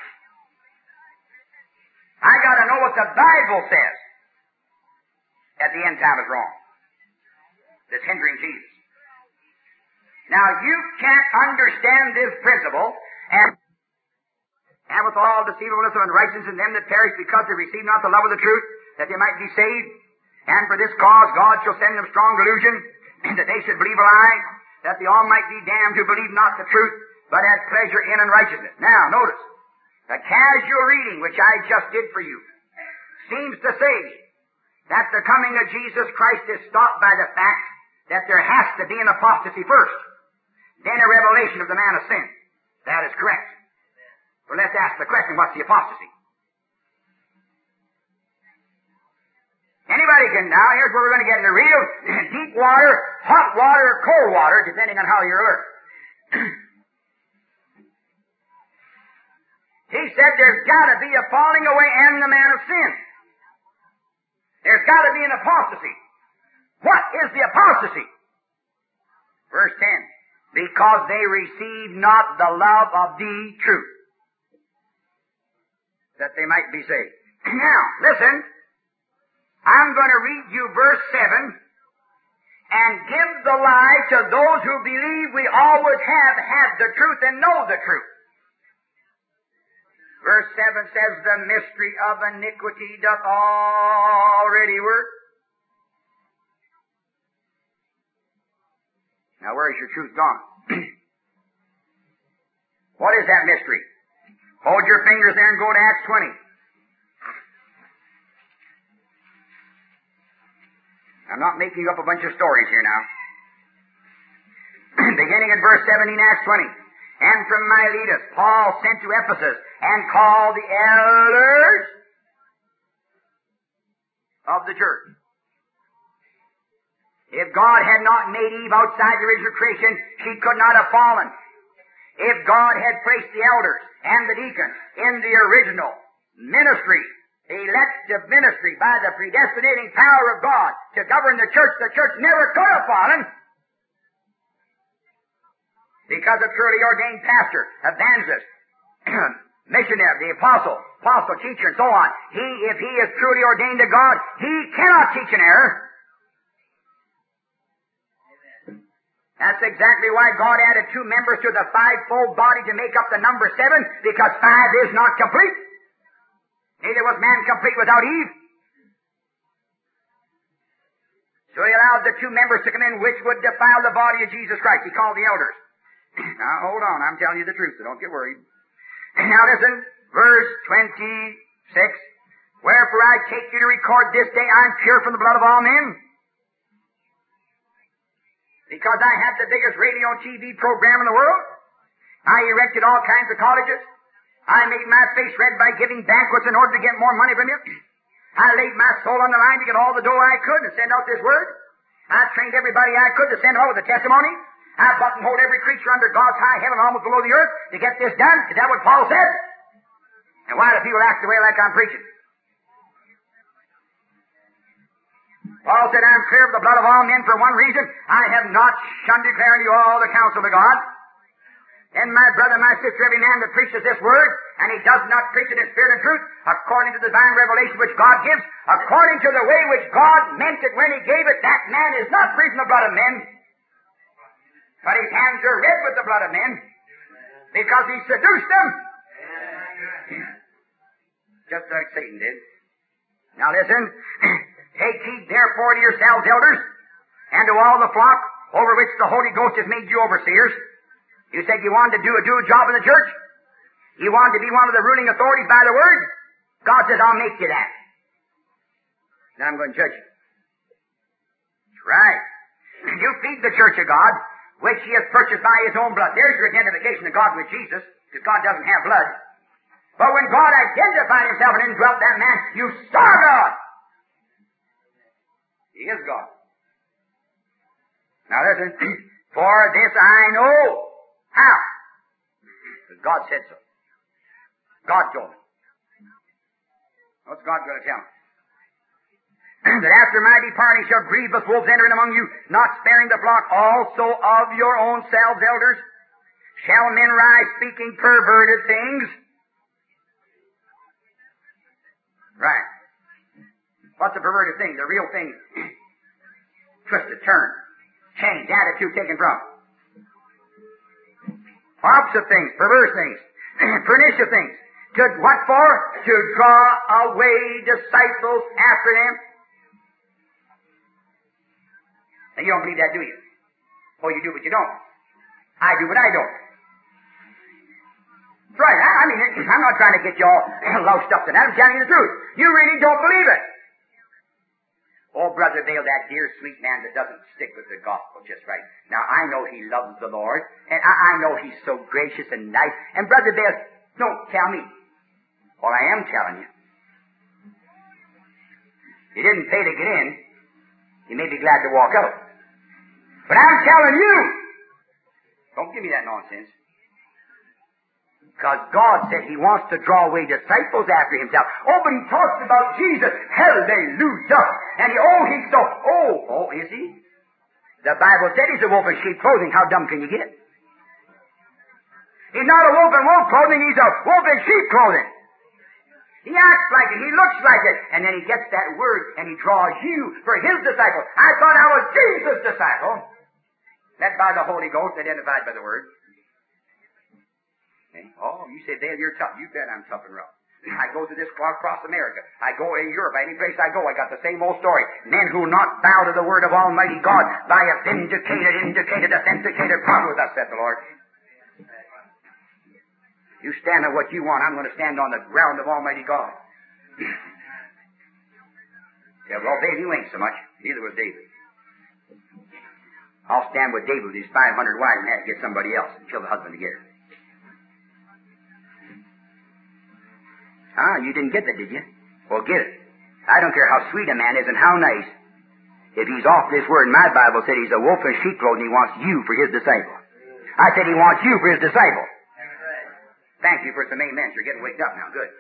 I got to know what the Bible says at the end time is wrong. That's hindering Jesus. Now, you can't understand this principle and, and with all deceivableness and unrighteousness in them that perish because they receive not the love of the truth, that they might be saved. And for this cause God shall send them strong delusion, that they should believe a lie, that they all might be damned who believe not the truth, but had pleasure in unrighteousness. Now, notice, the casual reading, which I just did for you, seems to say that the coming of Jesus Christ is stopped by the fact that there has to be an apostasy first, then a revelation of the man of sin. That is correct. But let's ask the question, what's the apostasy? Anybody can now, here's where we're going to get into real deep water, hot water, or cold water, depending on how you look. He said there's got to be a falling away and the man of sin. There's got to be an apostasy. What is the apostasy? Verse ten. Because they receive not the love of the truth, that they might be saved. Now, listen. I'm going to read you verse seven and give the lie to those who believe we always have had the truth and know the truth. Verse seven says, the mystery of iniquity doth already work. Now, where is your truth gone? What is that mystery? Hold your fingers there and go to Acts twenty. I'm not making up a bunch of stories here now. Beginning in verse seventeen, Acts twenty. And from Miletus, Paul sent to Ephesus and called the elders of the church. If God had not made Eve outside the original creation, she could not have fallen. If God had placed the elders and the deacons in the original ministry, elective ministry by the predestinating power of God to govern the church, the church never could have fallen. Because a truly ordained pastor, evangelist, missionary, the apostle, apostle, teacher, and so on, he, if he is truly ordained to God, he cannot teach an error. That's exactly why God added two members to the fivefold body to make up the number seven, because five is not complete. Neither was man complete without Eve. So he allowed the two members to come in which would defile the body of Jesus Christ. He called the elders. Now, hold on. I'm telling you the truth, so don't get worried. Now listen, verse twenty-six. Wherefore I take you to record this day I'm pure from the blood of all men. Because I had the biggest radio and T V program in the world. I erected all kinds of colleges. I made my face red by giving banquets in order to get more money from you. I laid my soul on the line to get all the dough I could and send out this word. I trained everybody I could to send out with a testimony. I buttonholed every creature under God's high heaven almost below the earth to get this done. Is that what Paul said? And why do people act the way like I'm preaching? Paul said, I'm clear of the blood of all men for one reason. I have not shunned declaring to you all the counsel of God. And my brother, my sister, every man that preaches this word, and he does not preach it in spirit and truth, according to the divine revelation which God gives, according to the way which God meant it when he gave it, that man is not free from the blood of men. But his hands are red with the blood of men, because he seduced them. Just like Satan did. Now listen. Take heed therefore to yourselves, elders, and to all the flock over which the Holy Ghost has made you overseers. You said you wanted to do a, do a job in the church. You wanted to be one of the ruling authorities by the Word. God says, I'll make you that. Then I'm going to judge you. That's right. You feed the church of God, which He has purchased by His own blood. There's your identification of God with Jesus, because God doesn't have blood. But when God identified Himself and indwelt that man, you saw God. He is God. Now listen, for this I know. How? Because God said so. God told me. What's God going to tell me? That after my departing shall grievous wolves enter in among you, not sparing the flock also of your own selves, elders. Shall men rise speaking perverted things? Right. What's a perverted thing? The real thing. Twisted, turn, change, attitude taken from. Opposite things, perverse things, pernicious things. To what for? To draw away disciples after them. And you don't believe that, do you? Oh, you do, but you don't. I do, but I don't. That's right. I, I mean, I'm not trying to get you all loused up to that. I'm telling you the truth. You really don't believe it. Oh, Brother Dale, that dear, sweet man that doesn't stick with the gospel just right. Now, I know he loves the Lord, and I, I know he's so gracious and nice. And Brother Dale, don't tell me. Well, I am telling you. You didn't pay to get in. You may be glad to walk out. But I'm telling you, don't give me that nonsense. Because God said He wants to draw away disciples after Himself. Oh, but He talks about Jesus. Hallelujah. And He, oh, He's so, oh, oh, is He? The Bible said He's a wolf in sheep clothing. How dumb can you get? He's not a wolf in wolf clothing. He's a wolf in sheep clothing. He acts like it. He looks like it. And then He gets that word and He draws you for His disciple. I thought I was Jesus' disciple. Led by the Holy Ghost, identified by the Word. Okay. Oh, you say, Dale, you're tough. You bet I'm tough and rough. I go to this across America. I go in Europe. Any place I go, I got the same old story. Men who not bow to the word of Almighty God by a vindicated, indicated, authenticated prophet with us, said the Lord. You stand on what you want. I'm going to stand on the ground of Almighty God. Yeah, well, Dave, you ain't so much. Neither was David. I'll stand with David with his five hundred wives and have to get somebody else and kill the husband to get her. Ah, you didn't get that, did you? Well, get it. I don't care how sweet a man is and how nice. If he's off this word, my Bible said he's a wolf in sheep clothing, he wants you for his disciple. I said he wants you for his disciple. Thank you for some amens. You're getting waked up now. Good.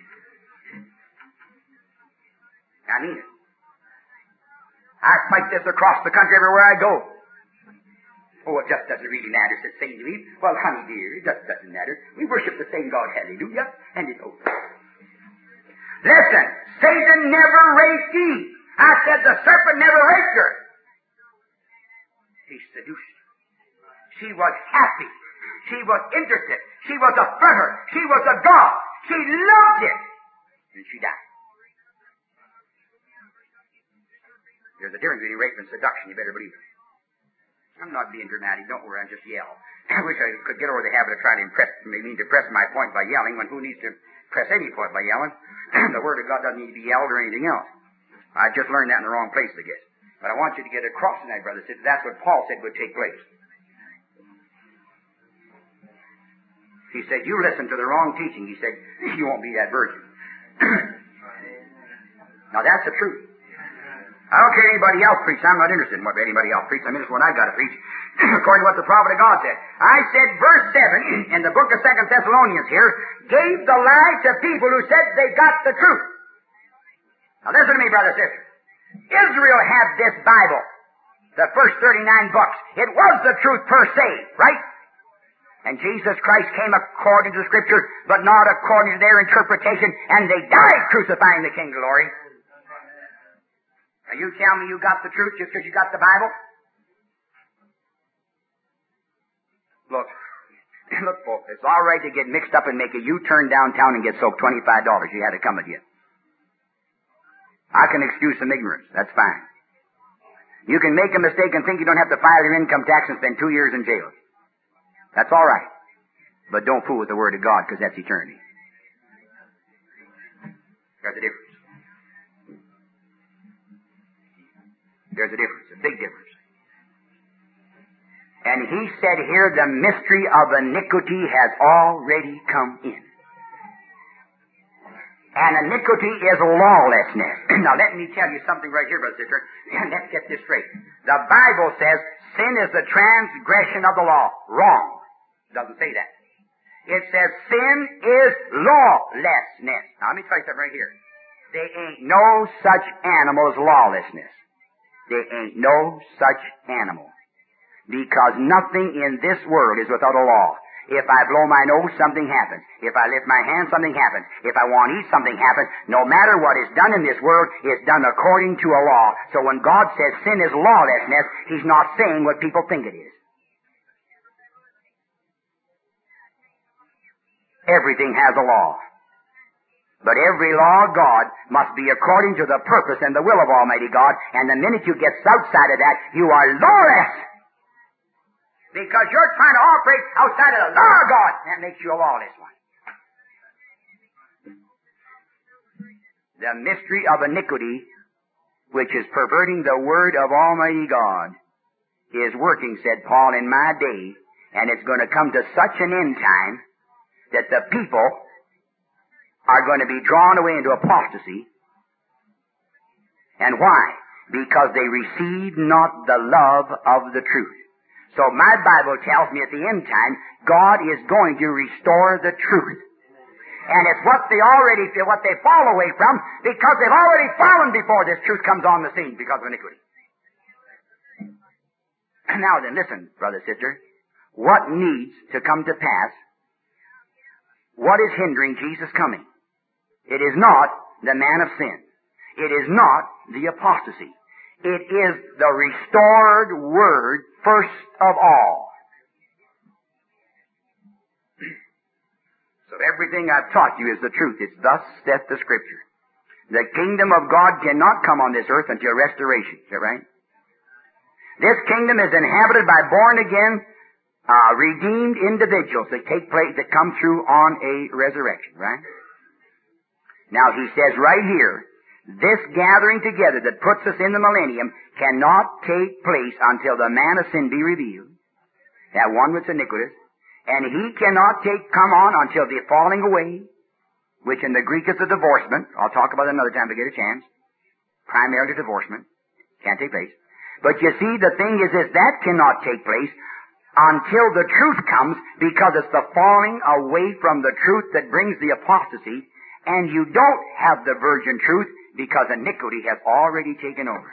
I mean it. I fight this across the country everywhere I go. Oh, it just doesn't really matter, said Saint Louis. Well, honey dear, it just doesn't matter. We worship the same God, hallelujah, and it's over. Listen, Satan never raped Eve. I said the serpent never raped her. He seduced her. She was happy. She was interested. She was a flirt. She was a god. She loved it. And she died. There's a difference between rape and seduction, you better believe it. I'm not being dramatic, don't worry, I'm just yell. I wish I could get over the habit of trying to impress, maybe to press my point by yelling, when who needs to press any point by yelling? The Word of God doesn't need to be yelled or anything else. I just learned that in the wrong place, I guess. But I want you to get across tonight, brother. That's what Paul said would take place. He said, you listen to the wrong teaching. He said, you won't be that virgin. Now that's the truth. I don't care anybody else preach. I'm not interested in what anybody else preaches. I'm interested in what I've got to preach, according to what the prophet of God said. I said, verse seven in the book of Second Thessalonians here gave the lie to people who said they got the truth. Now listen to me, brother, sister. Israel had this Bible, the first thirty-nine books. It was the truth per se, right? And Jesus Christ came according to the Scripture, but not according to their interpretation, and they died crucifying the King of Glory. Now you tell me you got the truth just because you got the Bible? Look, look, folks, it's all right to get mixed up and make a U-turn downtown and get soaked twenty-five dollars. You had to come with you. I can excuse some ignorance. That's fine. You can make a mistake and think you don't have to file your income tax and spend two years in jail. That's all right. But don't fool with the Word of God, because that's eternity. There's a difference. There's a difference, a big difference. And he said here, the mystery of iniquity has already come in. And iniquity is lawlessness. Now let me tell you something right here, brother, sister. Let's get this straight. The Bible says sin is the transgression of the law. Wrong. It doesn't say that. It says sin is lawlessness. Now let me tell you something right here. There ain't no such animal as lawlessness. There ain't no such animal. Because nothing in this world is without a law. If I blow my nose, something happens. If I lift my hand, something happens. If I want to eat, something happens. No matter what is done in this world, it's done according to a law. So when God says sin is lawlessness, He's not saying what people think it is. Everything has a law. But every law of God must be according to the purpose and the will of Almighty God, and the minute you get outside of that, you are lawless. Because you're trying to operate outside of the law of God. That makes you a lawless one. The mystery of iniquity, which is perverting the word of Almighty God, is working, said Paul, in my day, and it's going to come to such an end time that the people are going to be drawn away into apostasy, And why? Because they received not the love of the truth. So my Bible tells me at the end time, God is going to restore the truth. And it's what they already, what they fall away from, because they've already fallen before this truth comes on the scene because of iniquity. Now then, listen, brother, sister. What needs to come to pass? What is hindering Jesus' coming? It is not the man of sin. It is not the apostasy. It is the restored word first of all. So everything I've taught you is the truth. It's thus saith the Scripture. The kingdom of God cannot come on this earth until restoration. Is that right? This kingdom is inhabited by born-again, uh, redeemed individuals that take place, that come through on a resurrection, right? Now he says right here, this gathering together that puts us in the millennium cannot take place until the man of sin be revealed, that one that's iniquitous, and he cannot take come on until the falling away, which in the Greek is the divorcement. I'll talk about it another time to get a chance. Primarily divorcement. Can't take place. But you see, the thing is, is that cannot take place until the truth comes, because it's the falling away from the truth that brings the apostasy, and you don't have the virgin truth because iniquity has already taken over.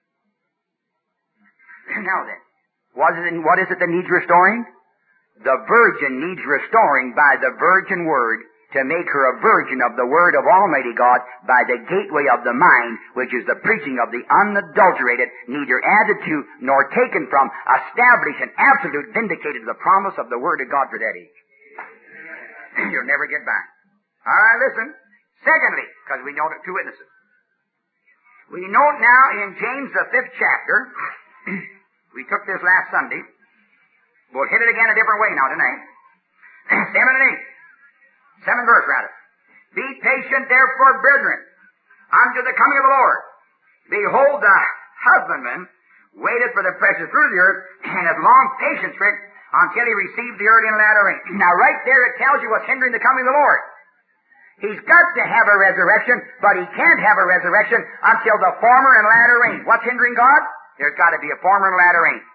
Now then, what is it, what is it that needs restoring? The virgin needs restoring by the virgin word, to make her a virgin of the word of Almighty God by the gateway of the mind, which is the preaching of the unadulterated, neither added to nor taken from, established and absolute, vindicated the promise of the word of God for that age. You'll never get back. All right, listen. Secondly, because we know two witnesses. We note now in James the fifth chapter, we took this last Sunday. We'll hit it again a different way now tonight. Seven and eight. Seven verse rather. Be patient therefore, brethren, unto the coming of the Lord. Behold, the husbandman waited for the precious fruit of the earth, and hath long patience for it, until he received the early and latter rain. Now right there it tells you what's hindering the coming of the Lord. He's got to have a resurrection, but he can't have a resurrection until the former and latter rain. What's hindering God? There's got to be a former and latter rain.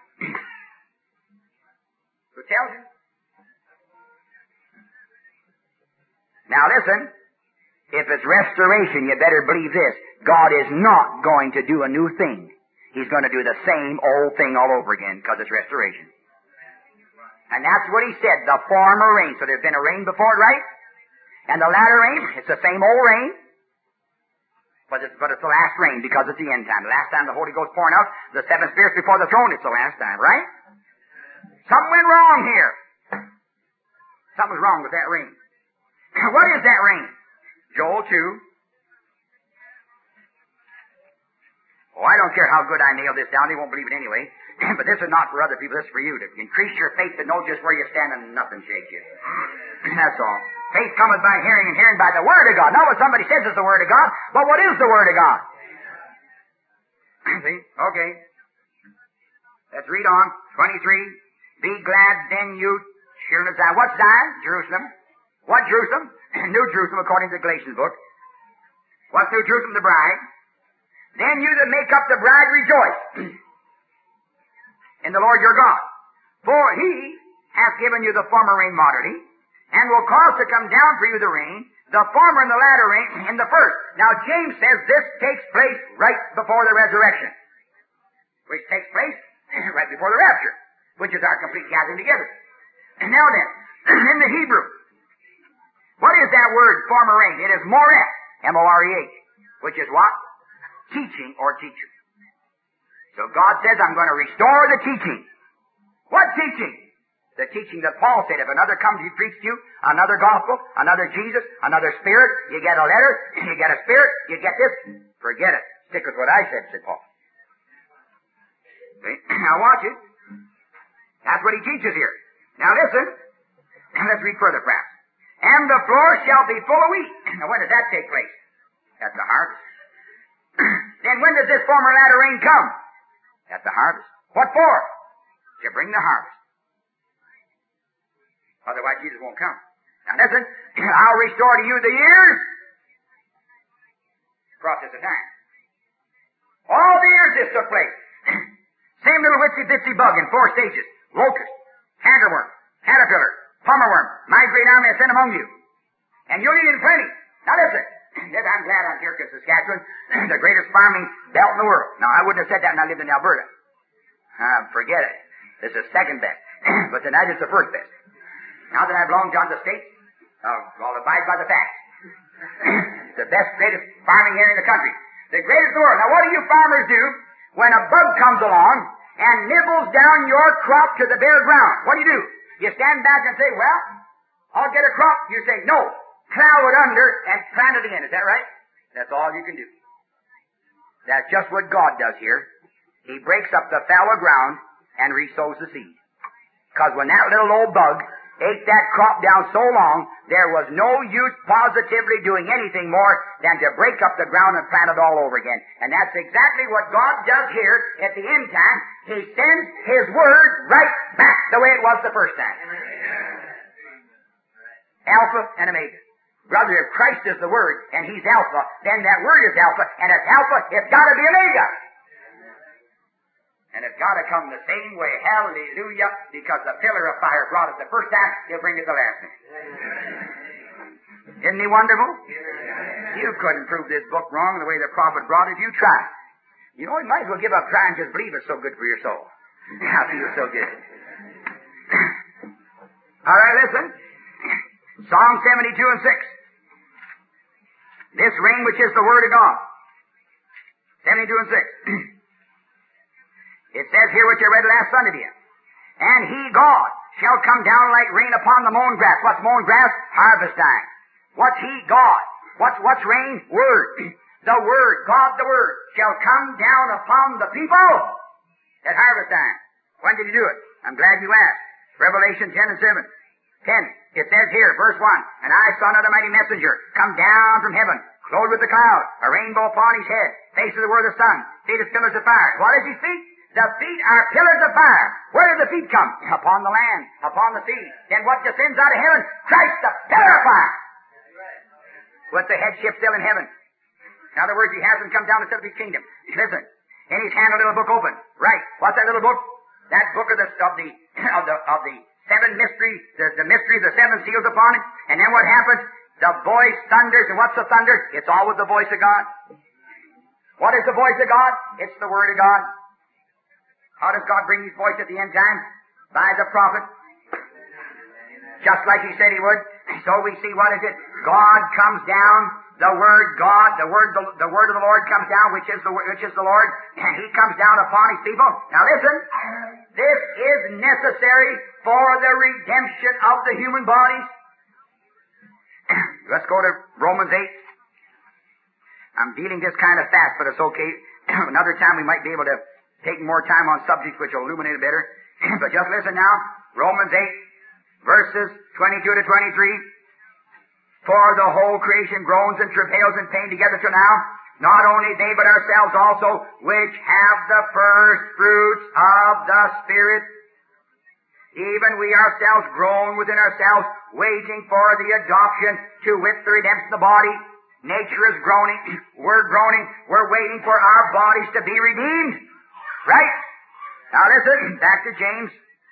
Who tells you? Now listen, if it's restoration, you better believe this. God is not going to do a new thing. He's going to do the same old thing all over again, because it's restoration. And that's what he said, the former rain. So there's been a rain before it, right? And the latter rain, it's the same old rain. But it's, but it's the last rain, because it's the end time. The last time the Holy Ghost pouring out, the seven spirits before the throne, it's the last time, right? Something went wrong here. Something was wrong with that rain. What is that rain? Joel two. Oh, I don't care how good I nail this down. They won't believe it anyway. But this is not for other people. This is for you. To increase your faith to know just where you stand and nothing shakes you. That's all. Faith cometh by hearing, and hearing by the Word of God. Not what somebody says is the Word of God, but what is the Word of God? See? Okay. Let's read on. twenty-three. Be glad then you children of Zion. What's Zion? Jerusalem. What Jerusalem? New Jerusalem, according to the Galatians book. What's New Jerusalem? The bride. Then you that make up the bride rejoice in the Lord your God. For he hath given you the former rain moderately, and will cause to come down for you the rain, the former and the latter rain in the first. Now James says this takes place right before the resurrection, which takes place right before the rapture, which is our complete gathering together. And now then, in the Hebrew, what is that word, former rain? It is moreh, M O R E H, which is what? Teaching or teacher. So God says, I'm going to restore the teaching. What teaching? The teaching that Paul said, if another comes to preach to you, another gospel, another Jesus, another spirit, you get a letter, you get a spirit, you get this, forget it. Stick with what I said, said Paul. See? Now watch it. That's what he teaches here. Now listen, and let's read further perhaps. And the floor shall be full of wheat. Now when does that take place? At the harvest. Then when does this former latter rain come? At the harvest. What for? To bring the harvest. Otherwise Jesus won't come. Now listen, I'll restore to you the years, process of time. All the years this took place. Same little witsy-bitsy bug in four stages. Locust, cankerworm, caterpillar, plumberworm, migrate army and send among you. And you'll need it in plenty. Now listen. Yes, I'm glad I'm here because Saskatchewan, the greatest farming belt in the world. Now, I wouldn't have said that when I lived in Alberta. Uh, forget it. It's the second best. But tonight it's the first best. Now that I belong to the state, uh, I'll abide by the facts. The best, greatest farming area in the country. The greatest in the world. Now, what do you farmers do when a bug comes along and nibbles down your crop to the bare ground? What do you do? You stand back and say, well, I'll get a crop. You say, no. Plow it under and plant it again. Is that right? That's all you can do. That's just what God does here. He breaks up the fallow ground and resows the seed. Because when that little old bug ate that crop down so long, there was no use positively doing anything more than to break up the ground and plant it all over again. And that's exactly what God does here at the end time. He sends His Word right back the way it was the first time. Alpha and Omega. Brother, if Christ is the Word, and He's Alpha, then that Word is Alpha, and if Alpha, it's got to be Omega. And it's got to come the same way, hallelujah, because the pillar of fire brought it the first time, He'll bring it the last time. Isn't He wonderful? You couldn't prove this book wrong the way the prophet brought it. You try. You know, you might as well give up trying, just believe it's so good for your soul. I feel so good. All right, listen. Psalm seventy-two and six. This ring which is the Word of God. seventy-two and six. It says here what you read last Sunday to you. And He, God, shall come down like rain upon the mown grass. What's mown grass? Harvest time. What's He, God? What's, what's rain? Word. The Word, God the Word, shall come down upon the people at harvest time. When did He do it? I'm glad you asked. Revelation ten and seven. ten. It says here, verse one, and I saw another mighty messenger come down from heaven, clothed with the cloud, a rainbow upon his head, face of the word of the sun, feet as pillars of fire. What is his feet? The feet are pillars of fire. Where do the feet come? Upon the land, upon the sea. Then what descends out of heaven? Christ, the pillar of fire. With the headship still in heaven. In other words, He hasn't come down to set up His kingdom. Listen, in His hand a little book open. Right. What's that little book? That book of the, of the, of the, of the, seven mysteries, the, the mysteries, the seven seals upon it. And then what happens? The voice thunders. And what's the thunder? It's always the voice of God. What is the voice of God? It's the Word of God. How does God bring His voice at the end time? By the prophet. Just like He said He would. So we see, what is it? God comes down, the Word, God, the Word, the, the Word of the Lord comes down, which is the, which is the Lord, and He comes down upon His people. Now listen, this is necessary for the redemption of the human bodies. Let's go to Romans eight. I'm dealing this kind of fast, but it's okay. Another time we might be able to take more time on subjects which will illuminate it better. But just listen now. Romans eight, verses twenty-two to twenty-three. For the whole creation groans and travails in pain together till now. Not only they, but ourselves also, which have the first fruits of the Spirit. Even we ourselves groan within ourselves, waiting for the adoption, to wit, the redemption of the body. Nature is groaning. We're groaning. We're waiting for our bodies to be redeemed. Right? Now listen, back to James.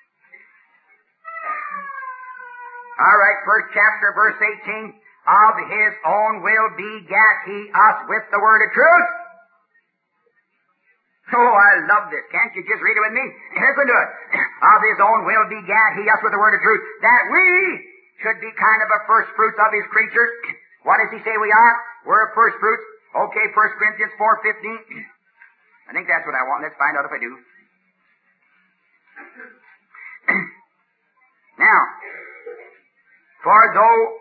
All right, first chapter, verse eighteen. Of His own will begat He us with the word of truth. Oh, I love this. Can't you just read it with me? Listen to it. Of His own will begat He us with the word of truth, that we should be kind of a first fruits of His creatures. What does He say we are? We're first fruits. Okay, First Corinthians four fifteen. I think that's what I want. Let's find out if I do. Now, for though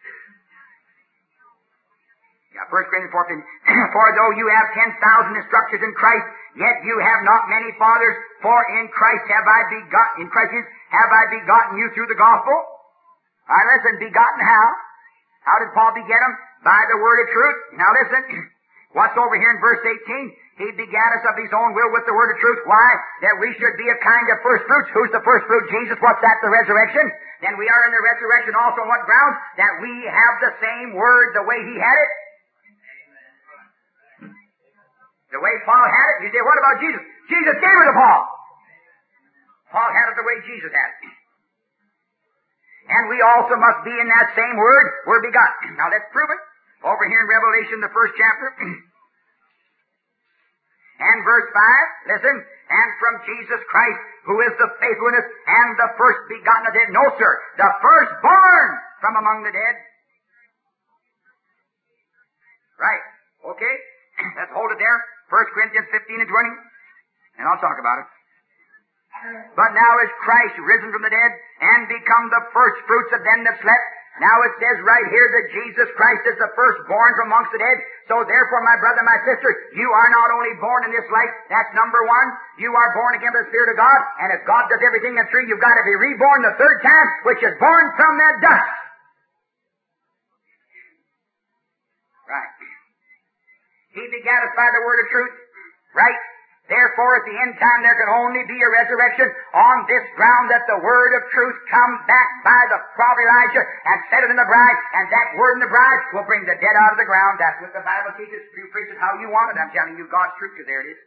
Yeah, First Corinthians four fifteen. For though you have ten thousand instructors in Christ, yet you have not many fathers. For in Christ have I begotten, in Christ have I begotten you through the gospel. All right, listen, begotten how? How did Paul beget them? By the word of truth. Now listen, what's over here in verse eighteen? He begat us of His own will with the word of truth. Why? That we should be a kind of first fruits. Who's the first fruit? Jesus. What's that? The resurrection. Then we are in the resurrection also on what grounds? That we have the same word the way He had it. The way Paul had it, you say, what about Jesus? Jesus gave it to Paul. Paul had it the way Jesus had it. And we also must be in that same word, we're begotten. Now let's prove it. Over here in Revelation, the first chapter, and verse five, listen, and from Jesus Christ, who is the faithfulness and the first begotten of the dead. No, sir, the firstborn from among the dead. Right, okay, let's hold it there. First Corinthians fifteen and twenty, and I'll talk about it. But now is Christ risen from the dead and become the first fruits of them that slept. Now it says right here that Jesus Christ is the firstborn from amongst the dead. So therefore, my brother, my sister, you are not only born in this life, that's number one, you are born again by the Spirit of God, and if God does everything in three, you've got to be reborn the third time, which is born from that dust. Right. He begat us by the word of truth. Right. Therefore, at the end time, there can only be a resurrection on this ground that the word of truth come back by the prophet Elijah and set it in the bride, and that word in the bride will bring the dead out of the ground. That's what the Bible teaches. You preach it how you want it. I'm telling you God's truth, because there it is.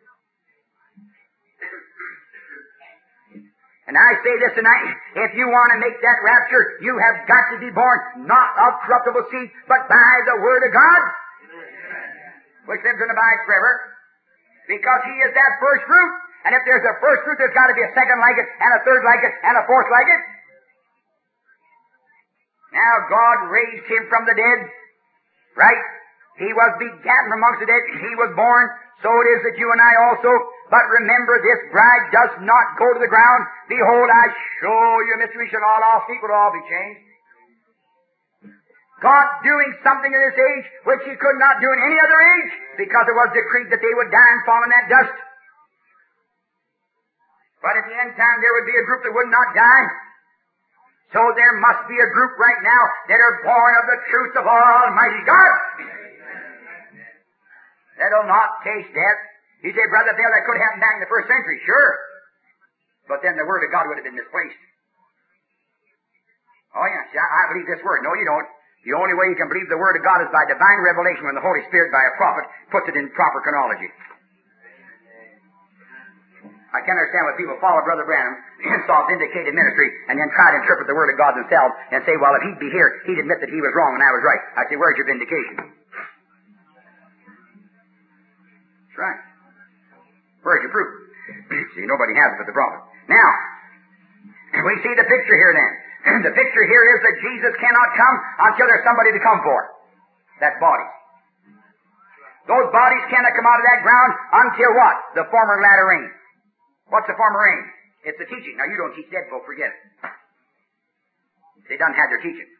And I say this tonight, if you want to make that rapture, you have got to be born not of corruptible seed, but by the word of God, which lives and abides forever. Because He is that first fruit. And if there's a first fruit, there's got to be a second like it, and a third like it, and a fourth like it. Now God raised Him from the dead. Right? He was begotten amongst the dead. He was born. So it is that you and I also. But remember, this bride does not go to the ground. Behold, I show you a mystery. Shall all else equal, all be changed. God doing something in this age which He could not do in any other age, because it was decreed that they would die and fall in that dust. But at the end time there would be a group that would not die. So there must be a group right now that are born of the truth of Almighty God. That'll not taste death. You say, Brother Bill, that could happen back in the first century. Sure. But then the Word of God would have been misplaced. Oh yeah, see, I, I believe this Word. No, you don't. The only way you can believe the Word of God is by divine revelation, when the Holy Spirit, by a prophet, puts it in proper chronology. I can't understand why people follow Brother Branham and saw vindicated ministry and then try to interpret the Word of God themselves and say, well, if he'd be here, he'd admit that he was wrong and I was right. I say, where's your vindication? That's right. Where's your proof? See, nobody has it but the prophet. Now, we see the picture here then. The picture here is that Jesus cannot come until there's somebody to come for. That's bodies. Those bodies cannot come out of that ground until what? The former and latter rain. What's the former rain? It's the teaching. Now, you don't teach dead folk, forget it. They done had their teaching.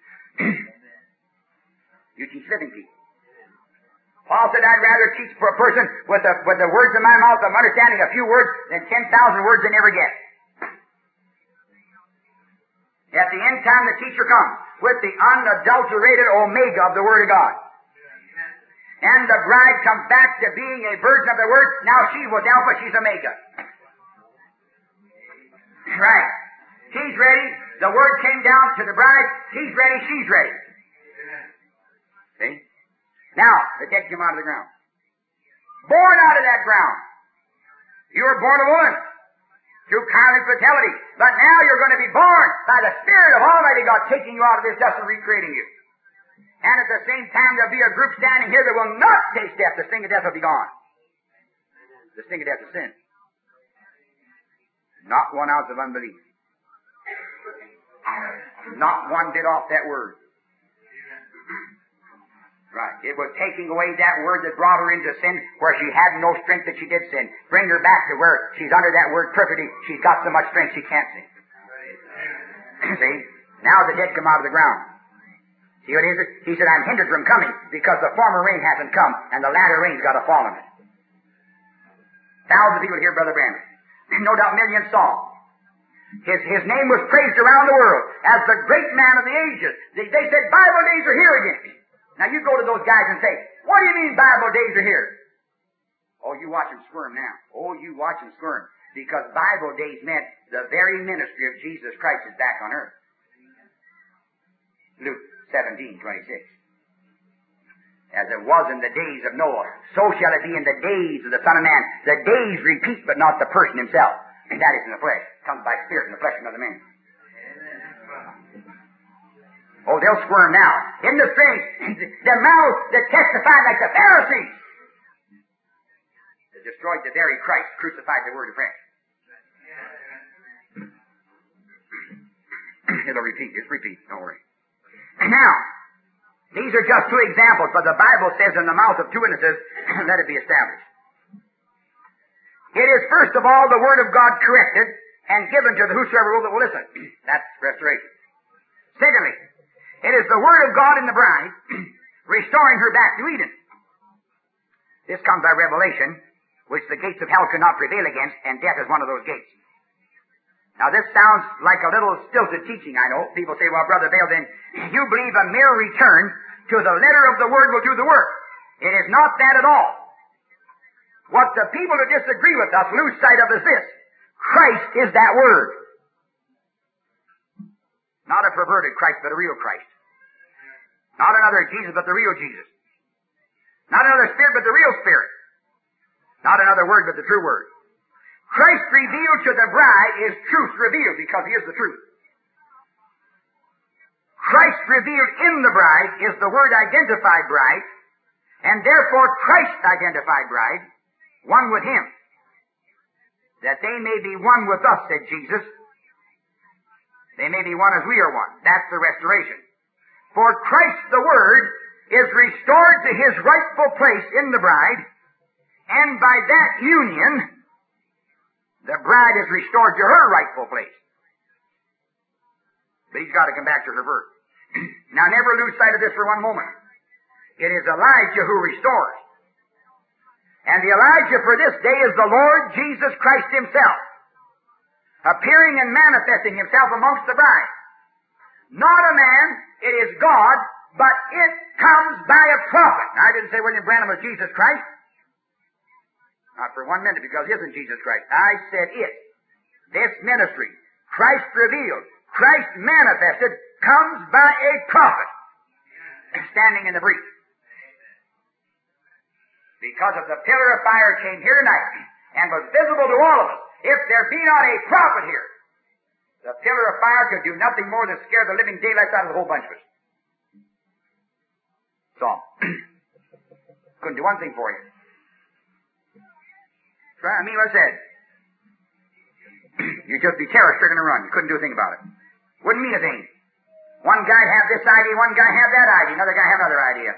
You teach living people. Paul said, I'd rather teach for a person with the, with the words in my mouth of understanding a few words than ten thousand words they never get. At the end time, the teacher comes with the unadulterated omega of the Word of God. And the bride comes back to being a virgin of the Word. Now she was Alpha, she's Omega. Right. He's ready. The Word came down to the bride. He's ready, she's ready. See? Now, the dead come out of the ground. Born out of that ground. You were born a woman through carnal infertility. But now you're going to be born by the Spirit of Almighty God, taking you out of this dust and recreating you. And at the same time, there'll be a group standing here that will not taste death. The sting of death will be gone. The sting of death is sin. Not one ounce of unbelief. Not one bit off that word. Right. It was taking away that word that brought her into sin, where she had no strength that she did sin. Bring her back to where she's under that word perfectly. She's got so much strength she can't sin. See? Now the dead come out of the ground. See what it is? He said, I'm hindered from coming because the former rain hasn't come and the latter rain's got to fall on it. Thousands of people hear Brother Branham. No doubt millions saw. His, his name was praised around the world as the great man of the ages. They, they said, Bible days are here again. Now you go to those guys and say, what do you mean Bible days are here? Oh, you watch them squirm now. Oh, you watch them squirm. Because Bible days meant the very ministry of Jesus Christ is back on earth. Luke seventeen twenty-six. As it was in the days of Noah, so shall it be in the days of the Son of Man. The days repeat, but not the person himself. And that is in the flesh. It comes by spirit in the flesh of another man. Oh, they'll squirm now. Isn't it strange? Their mouths that testified like the Pharisees. They destroyed the very Christ, crucified the word of flesh. It'll repeat. Just repeat. Don't worry. Now, these are just two examples, but the Bible says in the mouth of two witnesses, let it be established. It is first of all the Word of God corrected and given to the whosoever will that will listen. That's restoration. Secondly, it is the Word of God in the bride, restoring her back to Eden. This comes by revelation, which the gates of hell could not prevail against, and death is one of those gates. Now this sounds like a little stilted teaching, I know. People say, well, Brother Vail, then you believe a mere return to the letter of the Word will do the work. It is not that at all. What the people who disagree with us lose sight of is this. Christ is that Word. Not a perverted Christ, but a real Christ. Not another Jesus, but the real Jesus. Not another Spirit, but the real Spirit. Not another Word, but the true Word. Christ revealed to the bride is truth revealed, because He is the truth. Christ revealed in the bride is the Word identified bride, and therefore Christ identified bride, one with Him. That they may be one with us, said Jesus. They may be one as we are one. That's the restoration. For Christ the Word is restored to His rightful place in the bride, and by that union, the bride is restored to her rightful place. But he's got to come back to her birth. Now never lose sight of this for one moment. It is Elijah who restores. And the Elijah for this day is the Lord Jesus Christ Himself, appearing and manifesting Himself amongst the bride. Not a man, it is God, but it comes by a prophet. Now, I didn't say William Branham was Jesus Christ. Not for one minute, because he isn't Jesus Christ. I said it. This ministry, Christ revealed, Christ manifested, comes by a prophet standing in the breach. Because of the pillar of fire came here tonight and was visible to all of us. If there be not a prophet here, the pillar of fire could do nothing more than scare the living daylights out of the whole bunch of us. So, couldn't do one thing for you. I mean what I said. You'd just be terror-stricken and run. You couldn't do a thing about it. Wouldn't mean a thing. One guy'd have this idea, one guy have that idea, another guy have another idea.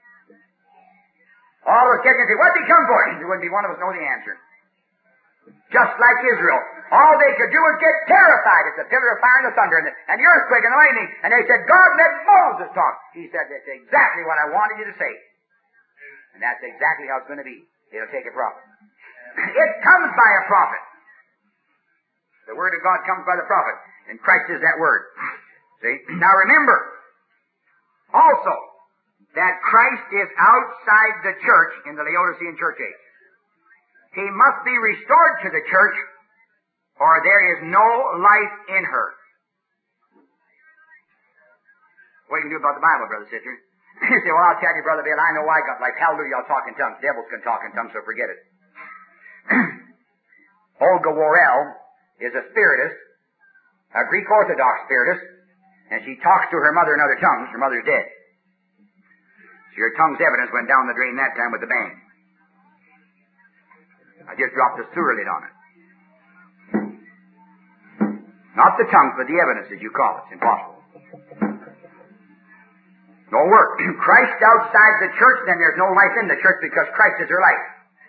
All of us getting and say, what'd he come for? There wouldn't be one of us know the answer. Just like Israel. All they could do was get terrified at the pillar of fire and the thunder and the, and the earthquake and the lightning. And they said, God, let Moses talk. He said, that's exactly what I wanted you to say. And that's exactly how it's going to be. It'll take a prophet. It comes by a prophet. The Word of God comes by the prophet, and Christ is that Word. See? Now remember, also, that Christ is outside the church in the Laodicean church age. He must be restored to the church, or there is no life in her. What you can do about the Bible, brother, sister? You say, well, I'll tell you, Brother Bill, I know I got life. Hallelujah, I'll talk in tongues. Devils can talk in tongues, so forget it. Olga Worrell is a spiritist, a Greek Orthodox spiritist, and she talks to her mother in other tongues. Her mother's dead. So your tongue's evidence went down the drain that time with the bang. I just dropped the sewer lid on it. Not the tongues, but the evidence, as you call it. It's impossible. No work. Christ outside the church, then there's no life in the church because Christ is her life.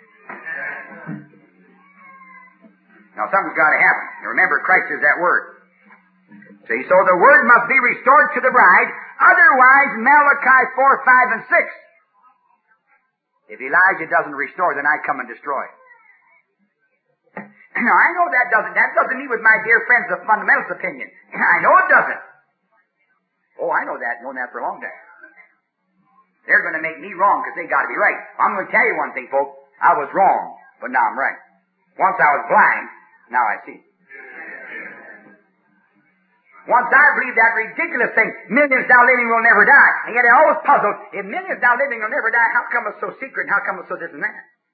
Now something's got to happen. And remember, Christ is that Word. See, so the Word must be restored to the bride, otherwise Malachi four, five, and six. If Elijah doesn't restore, then I come and destroy. Now I know that doesn't, that doesn't mean with my dear friends the fundamentalist opinion. I know it doesn't. Oh, I know that, known that for a long time. They're going to make me wrong because they got to be right. I'm going to tell you one thing, folks. I was wrong, but now I'm right. Once I was blind, now I see. Once I believed that ridiculous thing, millions now living will never die. And yet I always puzzled, if millions now living will never die, how come it's so secret and how come it's so this and that?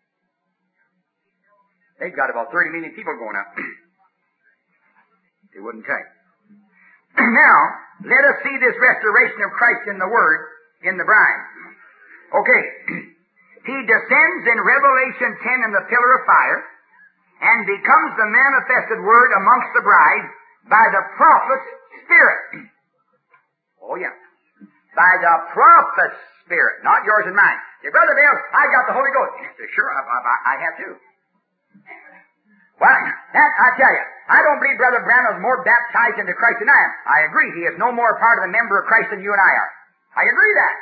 They've got about thirty million people going up. They wouldn't tell you. Now, let us see this restoration of Christ in the Word, in the bride. Okay. He descends in Revelation ten in the pillar of fire and becomes the manifested Word amongst the bride by the prophet's Spirit. Oh, yeah. By the prophet's Spirit, not yours and mine. Say, Brother Bill, I got the Holy Ghost. Say, sure, I, I, I have too. Well, that, I tell you, I don't believe Brother Branham is more baptized into Christ than I am. I agree, he is no more part of the member of Christ than you and I are. I agree that.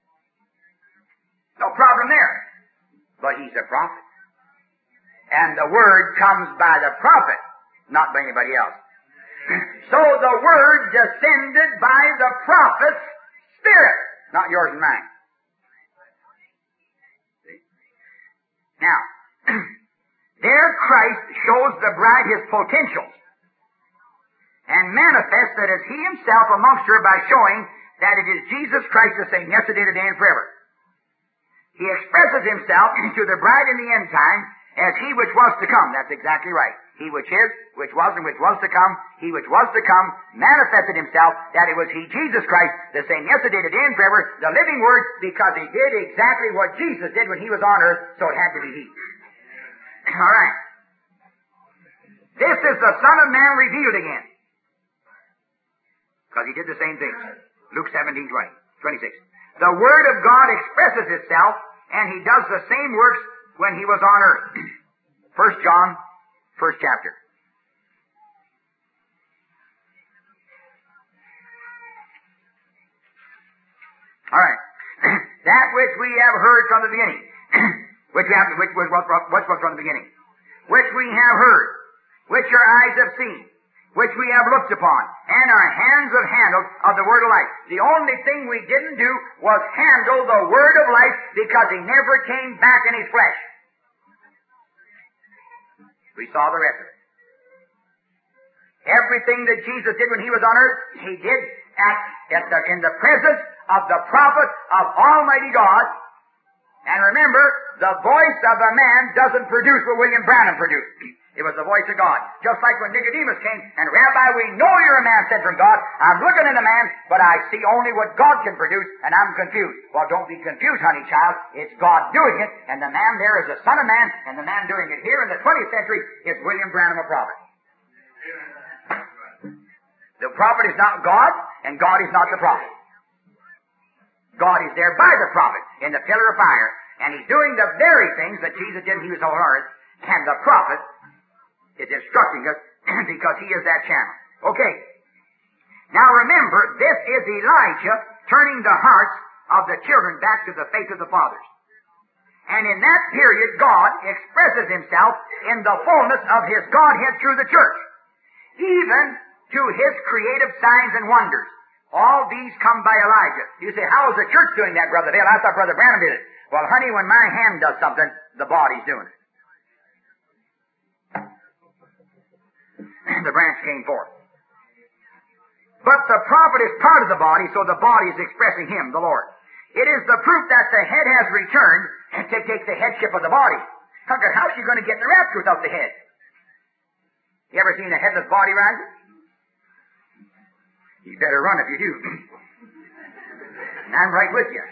No problem there. But he's a prophet. And the Word comes by the prophet, not by anybody else. So the Word descended by the prophet's Spirit, not yours and mine. See? Now, there Christ shows the bride his potentials and manifests that it's he himself amongst her by showing that it is Jesus Christ the same yesterday, today, and forever. He expresses himself to the bride in the end time as he which was to come. That's exactly right. He which is, which was, and which was to come, he which was to come manifested himself that it was he, Jesus Christ, the same yesterday, today, and forever, the living Word, because he did exactly what Jesus did when he was on earth, so it had to be he. All right. This is the Son of Man revealed again. Because he did the same thing. Luke seventeen, twenty, twenty-six. The Word of God expresses itself, and he does the same works when he was on earth. First John, first chapter. All right. That which we have heard from the beginning. Which, we have, which, was, which was from the beginning. Which we have heard. Which our eyes have seen. Which we have looked upon. And our hands have handled of the Word of life. The only thing we didn't do was handle the Word of life because he never came back in his flesh. We saw the rest of it. Everything that Jesus did when he was on earth, he did at, at the, in the presence of the prophet of Almighty God. And remember, the voice of a man doesn't produce what William Branham produced. It was the voice of God. Just like when Nicodemus came, and Rabbi, we know you're a man sent from God. I'm looking at a man, but I see only what God can produce, and I'm confused. Well, don't be confused, honey child. It's God doing it, and the man there is the Son of Man, and the man doing it here in the twentieth century is William Branham, a prophet. The prophet is not God, and God is not the prophet. God is there by the prophet in the pillar of fire, and he's doing the very things that Jesus did when he was on earth, and the prophet is instructing us because he is that channel. Okay. Now remember, this is Elijah turning the hearts of the children back to the faith of the fathers. And in that period, God expresses himself in the fullness of his Godhead through the church, even to his creative signs and wonders. All these come by Elijah. You say, how is the church doing that, Brother Bill? I thought Brother Branham did it. Well, honey, when my hand does something, the body's doing it. The branch came forth. But the prophet is part of the body, so the body is expressing him, the Lord. It is the proof that the head has returned to take the headship of the body. How's she going to get in the rapture without the head? You ever seen a headless body rising? You better run if you do. And I'm right with you.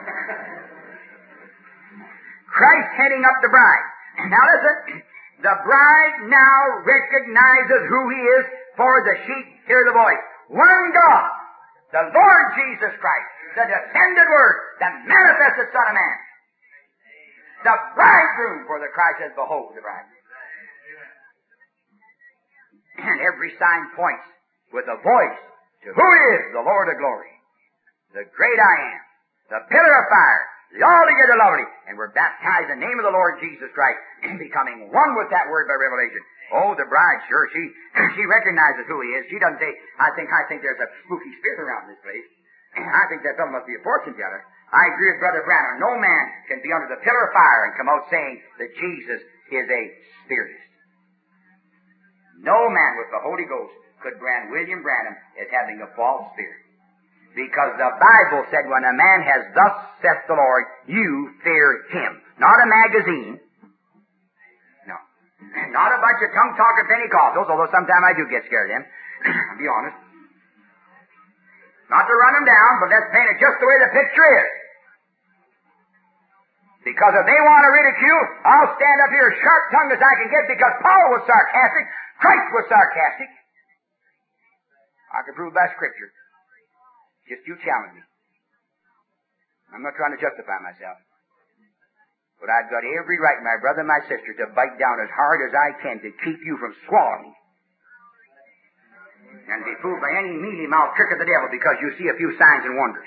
Christ heading up the bride. Now listen. The bride now recognizes who he is, for the sheep hear the voice. One God, the Lord Jesus Christ, the descended Word, the manifested Son of Man. The bridegroom, for the Christ says, behold the bride. And every sign points with a voice to who is the Lord of glory, the great I am, the pillar of fire, the altogether lovely. And we're baptized in the name of the Lord Jesus Christ, becoming one with that Word by revelation. Oh, the bride, sure, she she recognizes who he is. She doesn't say, I think I think there's a spooky spirit around this place. I think that fellow must be a fortune teller. I agree with Brother Branham. No man can be under the pillar of fire and come out saying that Jesus is a spiritist. No man with the Holy Ghost could brand William Branham as having a false spirit. Because the Bible said when a man has thus saith the Lord, you fear him. Not a magazine. No. Not a bunch of tongue-talking Pentecostals, although sometimes I do get scared of them. I'll be honest. Not to run them down, but let's paint it just the way the picture is. Because if they want to ridicule, I'll stand up here as sharp-tongued as I can get because Paul was sarcastic, Christ was sarcastic. I can prove by Scripture. Just you challenge me. I'm not trying to justify myself. But I've got every right, my brother and my sister, to bite down as hard as I can to keep you from swallowing. And be fooled by any mealy-mouthed trick of the devil because you see a few signs and wonders.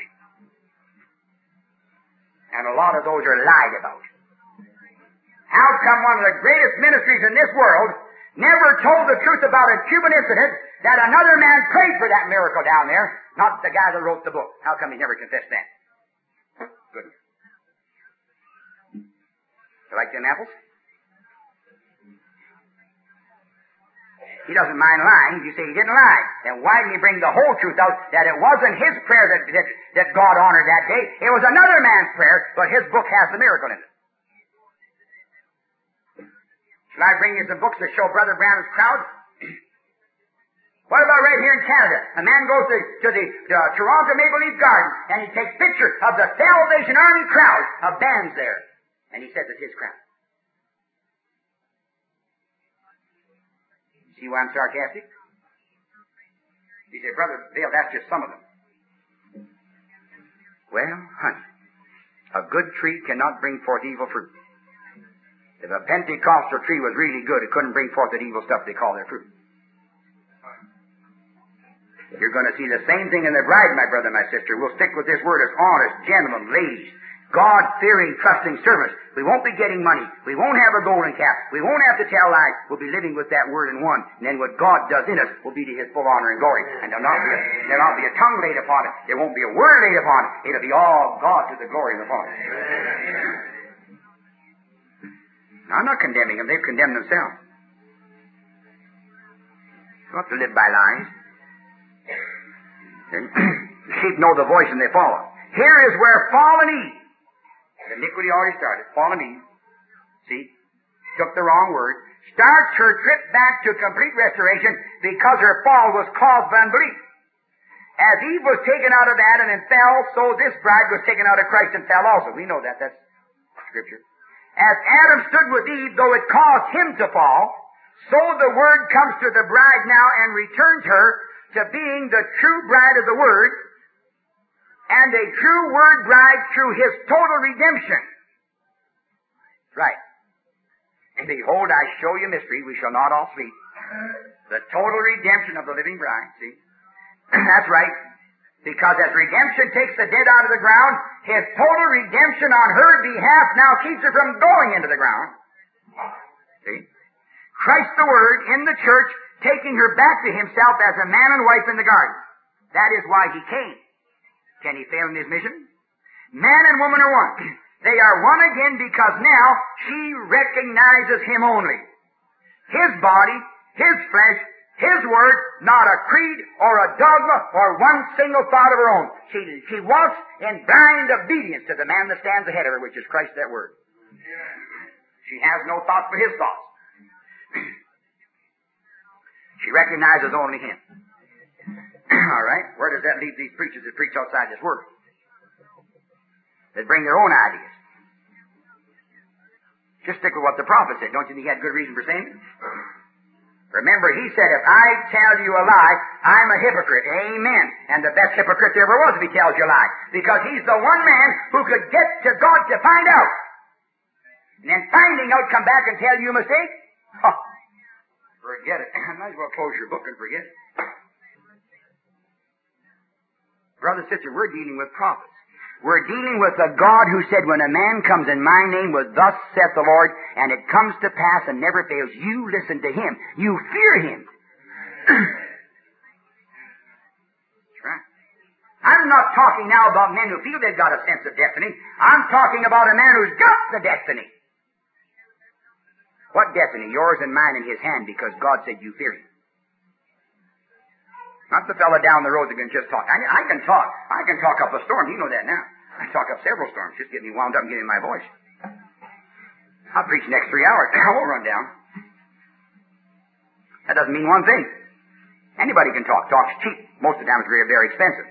And a lot of those are lied about. How come one of the greatest ministries in this world never told the truth about a Cuban incident that another man prayed for that miracle down there, not the guy that wrote the book? How come he never confessed that? Good. You like them apples? He doesn't mind lying. You say he didn't lie. Then why didn't he bring the whole truth out that it wasn't his prayer that, that, that God honored that day? It was another man's prayer, but his book has the miracle in it. Shall I bring you some books to show Brother Branham's crowd? What about right here in Canada? A man goes to, to the uh, Toronto Maple Leaf Garden and he takes pictures of the Salvation Army crowd of bands there. And he says it's his crowd. See why I'm sarcastic? He said, Brother Bill, that's just some of them. Well, honey, a good tree cannot bring forth evil fruit. If a Pentecostal tree was really good, it couldn't bring forth that evil stuff they call their fruit. You're going to see the same thing in the bride, my brother, my sister. We'll stick with this word as honest, gentlemen, ladies, God-fearing, trusting servants. We won't be getting money. We won't have a golden calf. We won't have to tell lies. We'll be living with that word in one. And then what God does in us will be to His full honor and glory. And there'll not be a, there'll not be a tongue laid upon it. There won't be a word laid upon it. It'll be all God to the glory of the Father. Now, I'm not condemning them. They've condemned themselves. You have to live by lies. The sheep know the voice and they follow. Here is where fallen Eve, the iniquity already started, fallen Eve, see, took the wrong word, starts her trip back to complete restoration because her fall was caused by unbelief. As Eve was taken out of Adam and fell, so this bride was taken out of Christ and fell also. We know that, that's Scripture. As Adam stood with Eve, though it caused him to fall, so the Word comes to the bride now and returns her to being the true bride of the Word, and a true Word bride through His total redemption. Right. And behold, I show you mystery, we shall not all sleep. The total redemption of the living bride, see? That's right. Because as redemption takes the dead out of the ground, His total redemption on her behalf now keeps her from going into the ground. See? Christ the Word in the church, taking her back to Himself as a man and wife in the garden. That is why He came. Can He fail in His mission? Man and woman are one. They are one again because now she recognizes Him only. His body, His flesh, His Word, not a creed or a dogma or one single thought of her own. She, she walks in blind obedience to the man that stands ahead of her, which is Christ, that Word. She has no thoughts but His thoughts. She recognizes only Him. All right? Where does that leave these preachers that preach outside this Word? That bring their own ideas. Just stick with what the prophet said. Don't you think he had good reason for saying it? Remember, he said, if I tell you a lie, I'm a hypocrite. Amen. And the best hypocrite there ever was if he tells you a lie. Because he's the one man who could get to God to find out. And then finding out, come back and tell you a mistake? Huh. Forget it. Might as well close your book and forget it. Brother, sister, we're dealing with prophets. We're dealing with a God who said, when a man comes in my name with thus saith the Lord, and it comes to pass and never fails, you listen to Him. You fear Him. That's right. I'm not talking now about men who feel they've got a sense of destiny. I'm talking about a man who's got the destiny. What destiny? Yours and mine in His hand, because God said you fear Him. Not the fella down the road that can just talk. I, I can talk. I can talk up a storm. You know that now. I talk up several storms. Just get me wound up and get in my voice. I'll preach the next three hours. I won't run down. That doesn't mean one thing. Anybody can talk. Talk's cheap. Most of the time it's very, very expensive.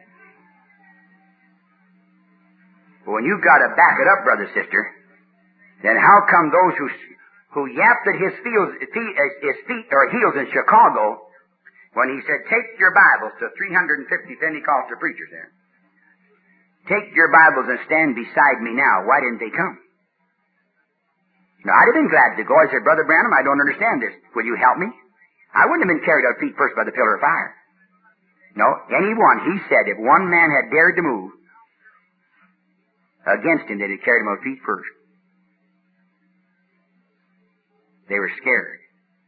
But when you've got to back it up, brother, sister, then how come those who who yapped at his, feels, his feet or heels in Chicago when he said, take your Bibles to three hundred fifty Pentecostal preachers there. Take your Bibles and stand beside me now. Why didn't they come? Now, I'd have been glad to go. I said, Brother Branham, I don't understand this. Will you help me? I wouldn't have been carried out feet first by the pillar of fire. No, anyone, he said, if one man had dared to move against him, they'd have carried him out feet first. They were scared.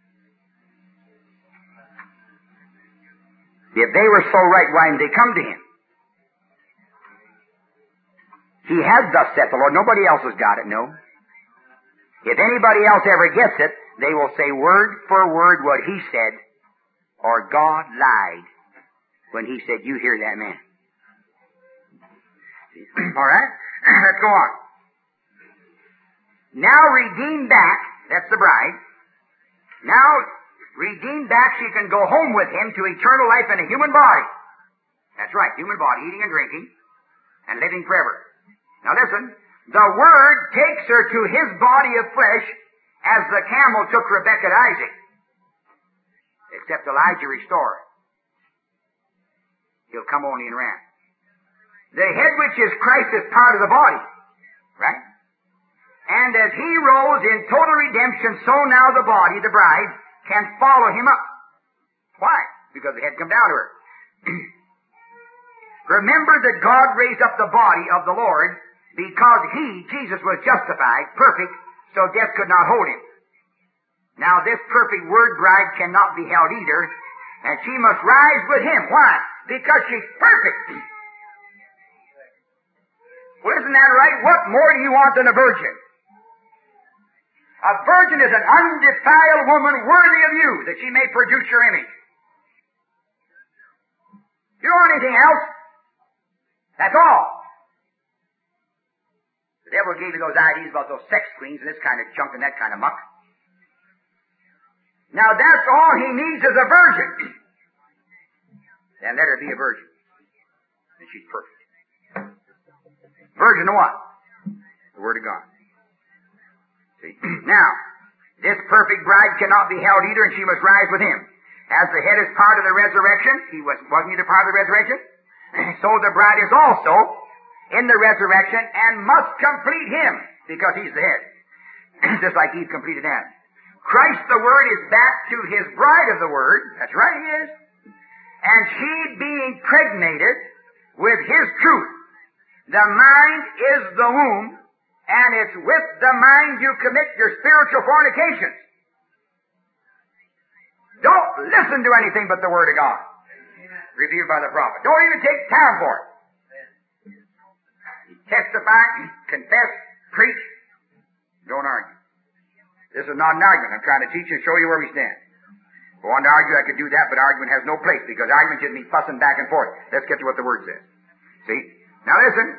If they were so right, why didn't they come to him? He has thus said the Lord. Nobody else has got it, no. If anybody else ever gets it, they will say word for word what he said, or God lied when he said, you hear that man. All right? Let's go on. Now redeemed back, that's the bride. Now redeemed back, she can go home with him to eternal life in a human body. That's right, human body, eating and drinking, and living forever. Now listen, the Word takes her to his body of flesh as the camel took Rebekah to Isaac. Except Elijah restored. He'll come only in wrath. The head which is Christ is part of the body. Right? And as he rose in total redemption, so now the body, the bride, can follow him up. Why? Because the head come down to her. Remember that God raised up the body of the Lord because he, Jesus, was justified, perfect, so death could not hold him. Now this perfect word bride cannot be held either, and she must rise with him. Why? Because she's perfect. Well, isn't that right? What more do you want than a virgin? A virgin is an undefiled woman worthy of you, that she may produce your image. You don't want anything else? That's all. The devil gave you those ideas about those sex queens and this kind of junk and that kind of muck. Now that's all he needs is a virgin. Then let her be a virgin. And she's perfect. Virgin of what? The Word of God. See? Now, this perfect bride cannot be held either, and she must rise with him. As the head is part of the resurrection, he was, wasn't he the part of the resurrection? So the bride is also in the resurrection and must complete him, because he's the head. Just like Eve completed Adam. Christ the Word is back to his bride of the Word. That's right, he is. And she being pregnated with his truth. The mind is the womb, and it's with the mind you commit your spiritual fornications. Don't listen to anything but the Word of God, revealed by the prophet. Don't even take time for it. Testify, confess, preach. Don't argue. This is not an argument. I'm trying to teach and show you where we stand. If I wanted to argue, I could do that, but argument has no place, because argument just means fussing back and forth. Let's get to what the Word says. See? Now listen.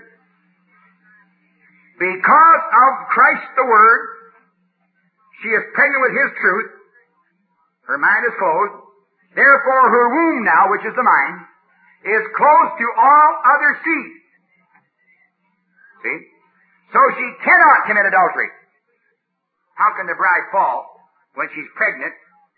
Because of Christ the Word, she is pregnant with his truth. Her mind is closed. Therefore her womb now, which is the mind, is closed to all other seed. See? So she cannot commit adultery. How can the bride fall when she's pregnant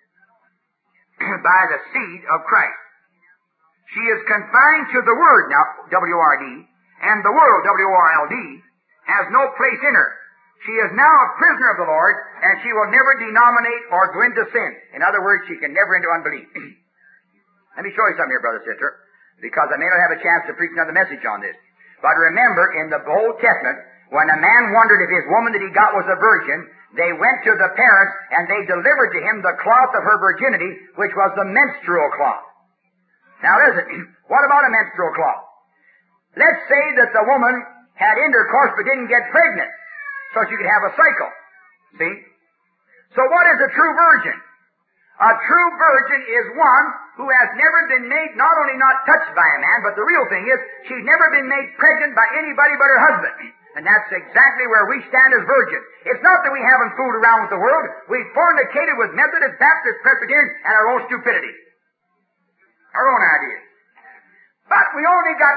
by the seed of Christ? She is confined to the Word now, W R D, and the world, W R L D, has no place in her. She is now a prisoner of the Lord, and she will never denominate or go into sin. In other words, she can never into unbelief. Let me show you something here, brother, sister, because I may not have a chance to preach another message on this. But remember, in the Old Testament, when a man wondered if his woman that he got was a virgin, they went to the parents and they delivered to him the cloth of her virginity, which was the menstrual cloth. Now listen, what about a menstrual cloth? Let's say that the woman had intercourse but didn't get pregnant, so she could have a cycle. See? So what is a true virgin? A true virgin is one who has never been made, not only not touched by a man, but the real thing is, she's never been made pregnant by anybody but her husband. And that's exactly where we stand as virgins. It's not that we haven't fooled around with the world. We've fornicated with Methodist, Baptist, Presbyterian, and our own stupidity. Our own ideas. But we only got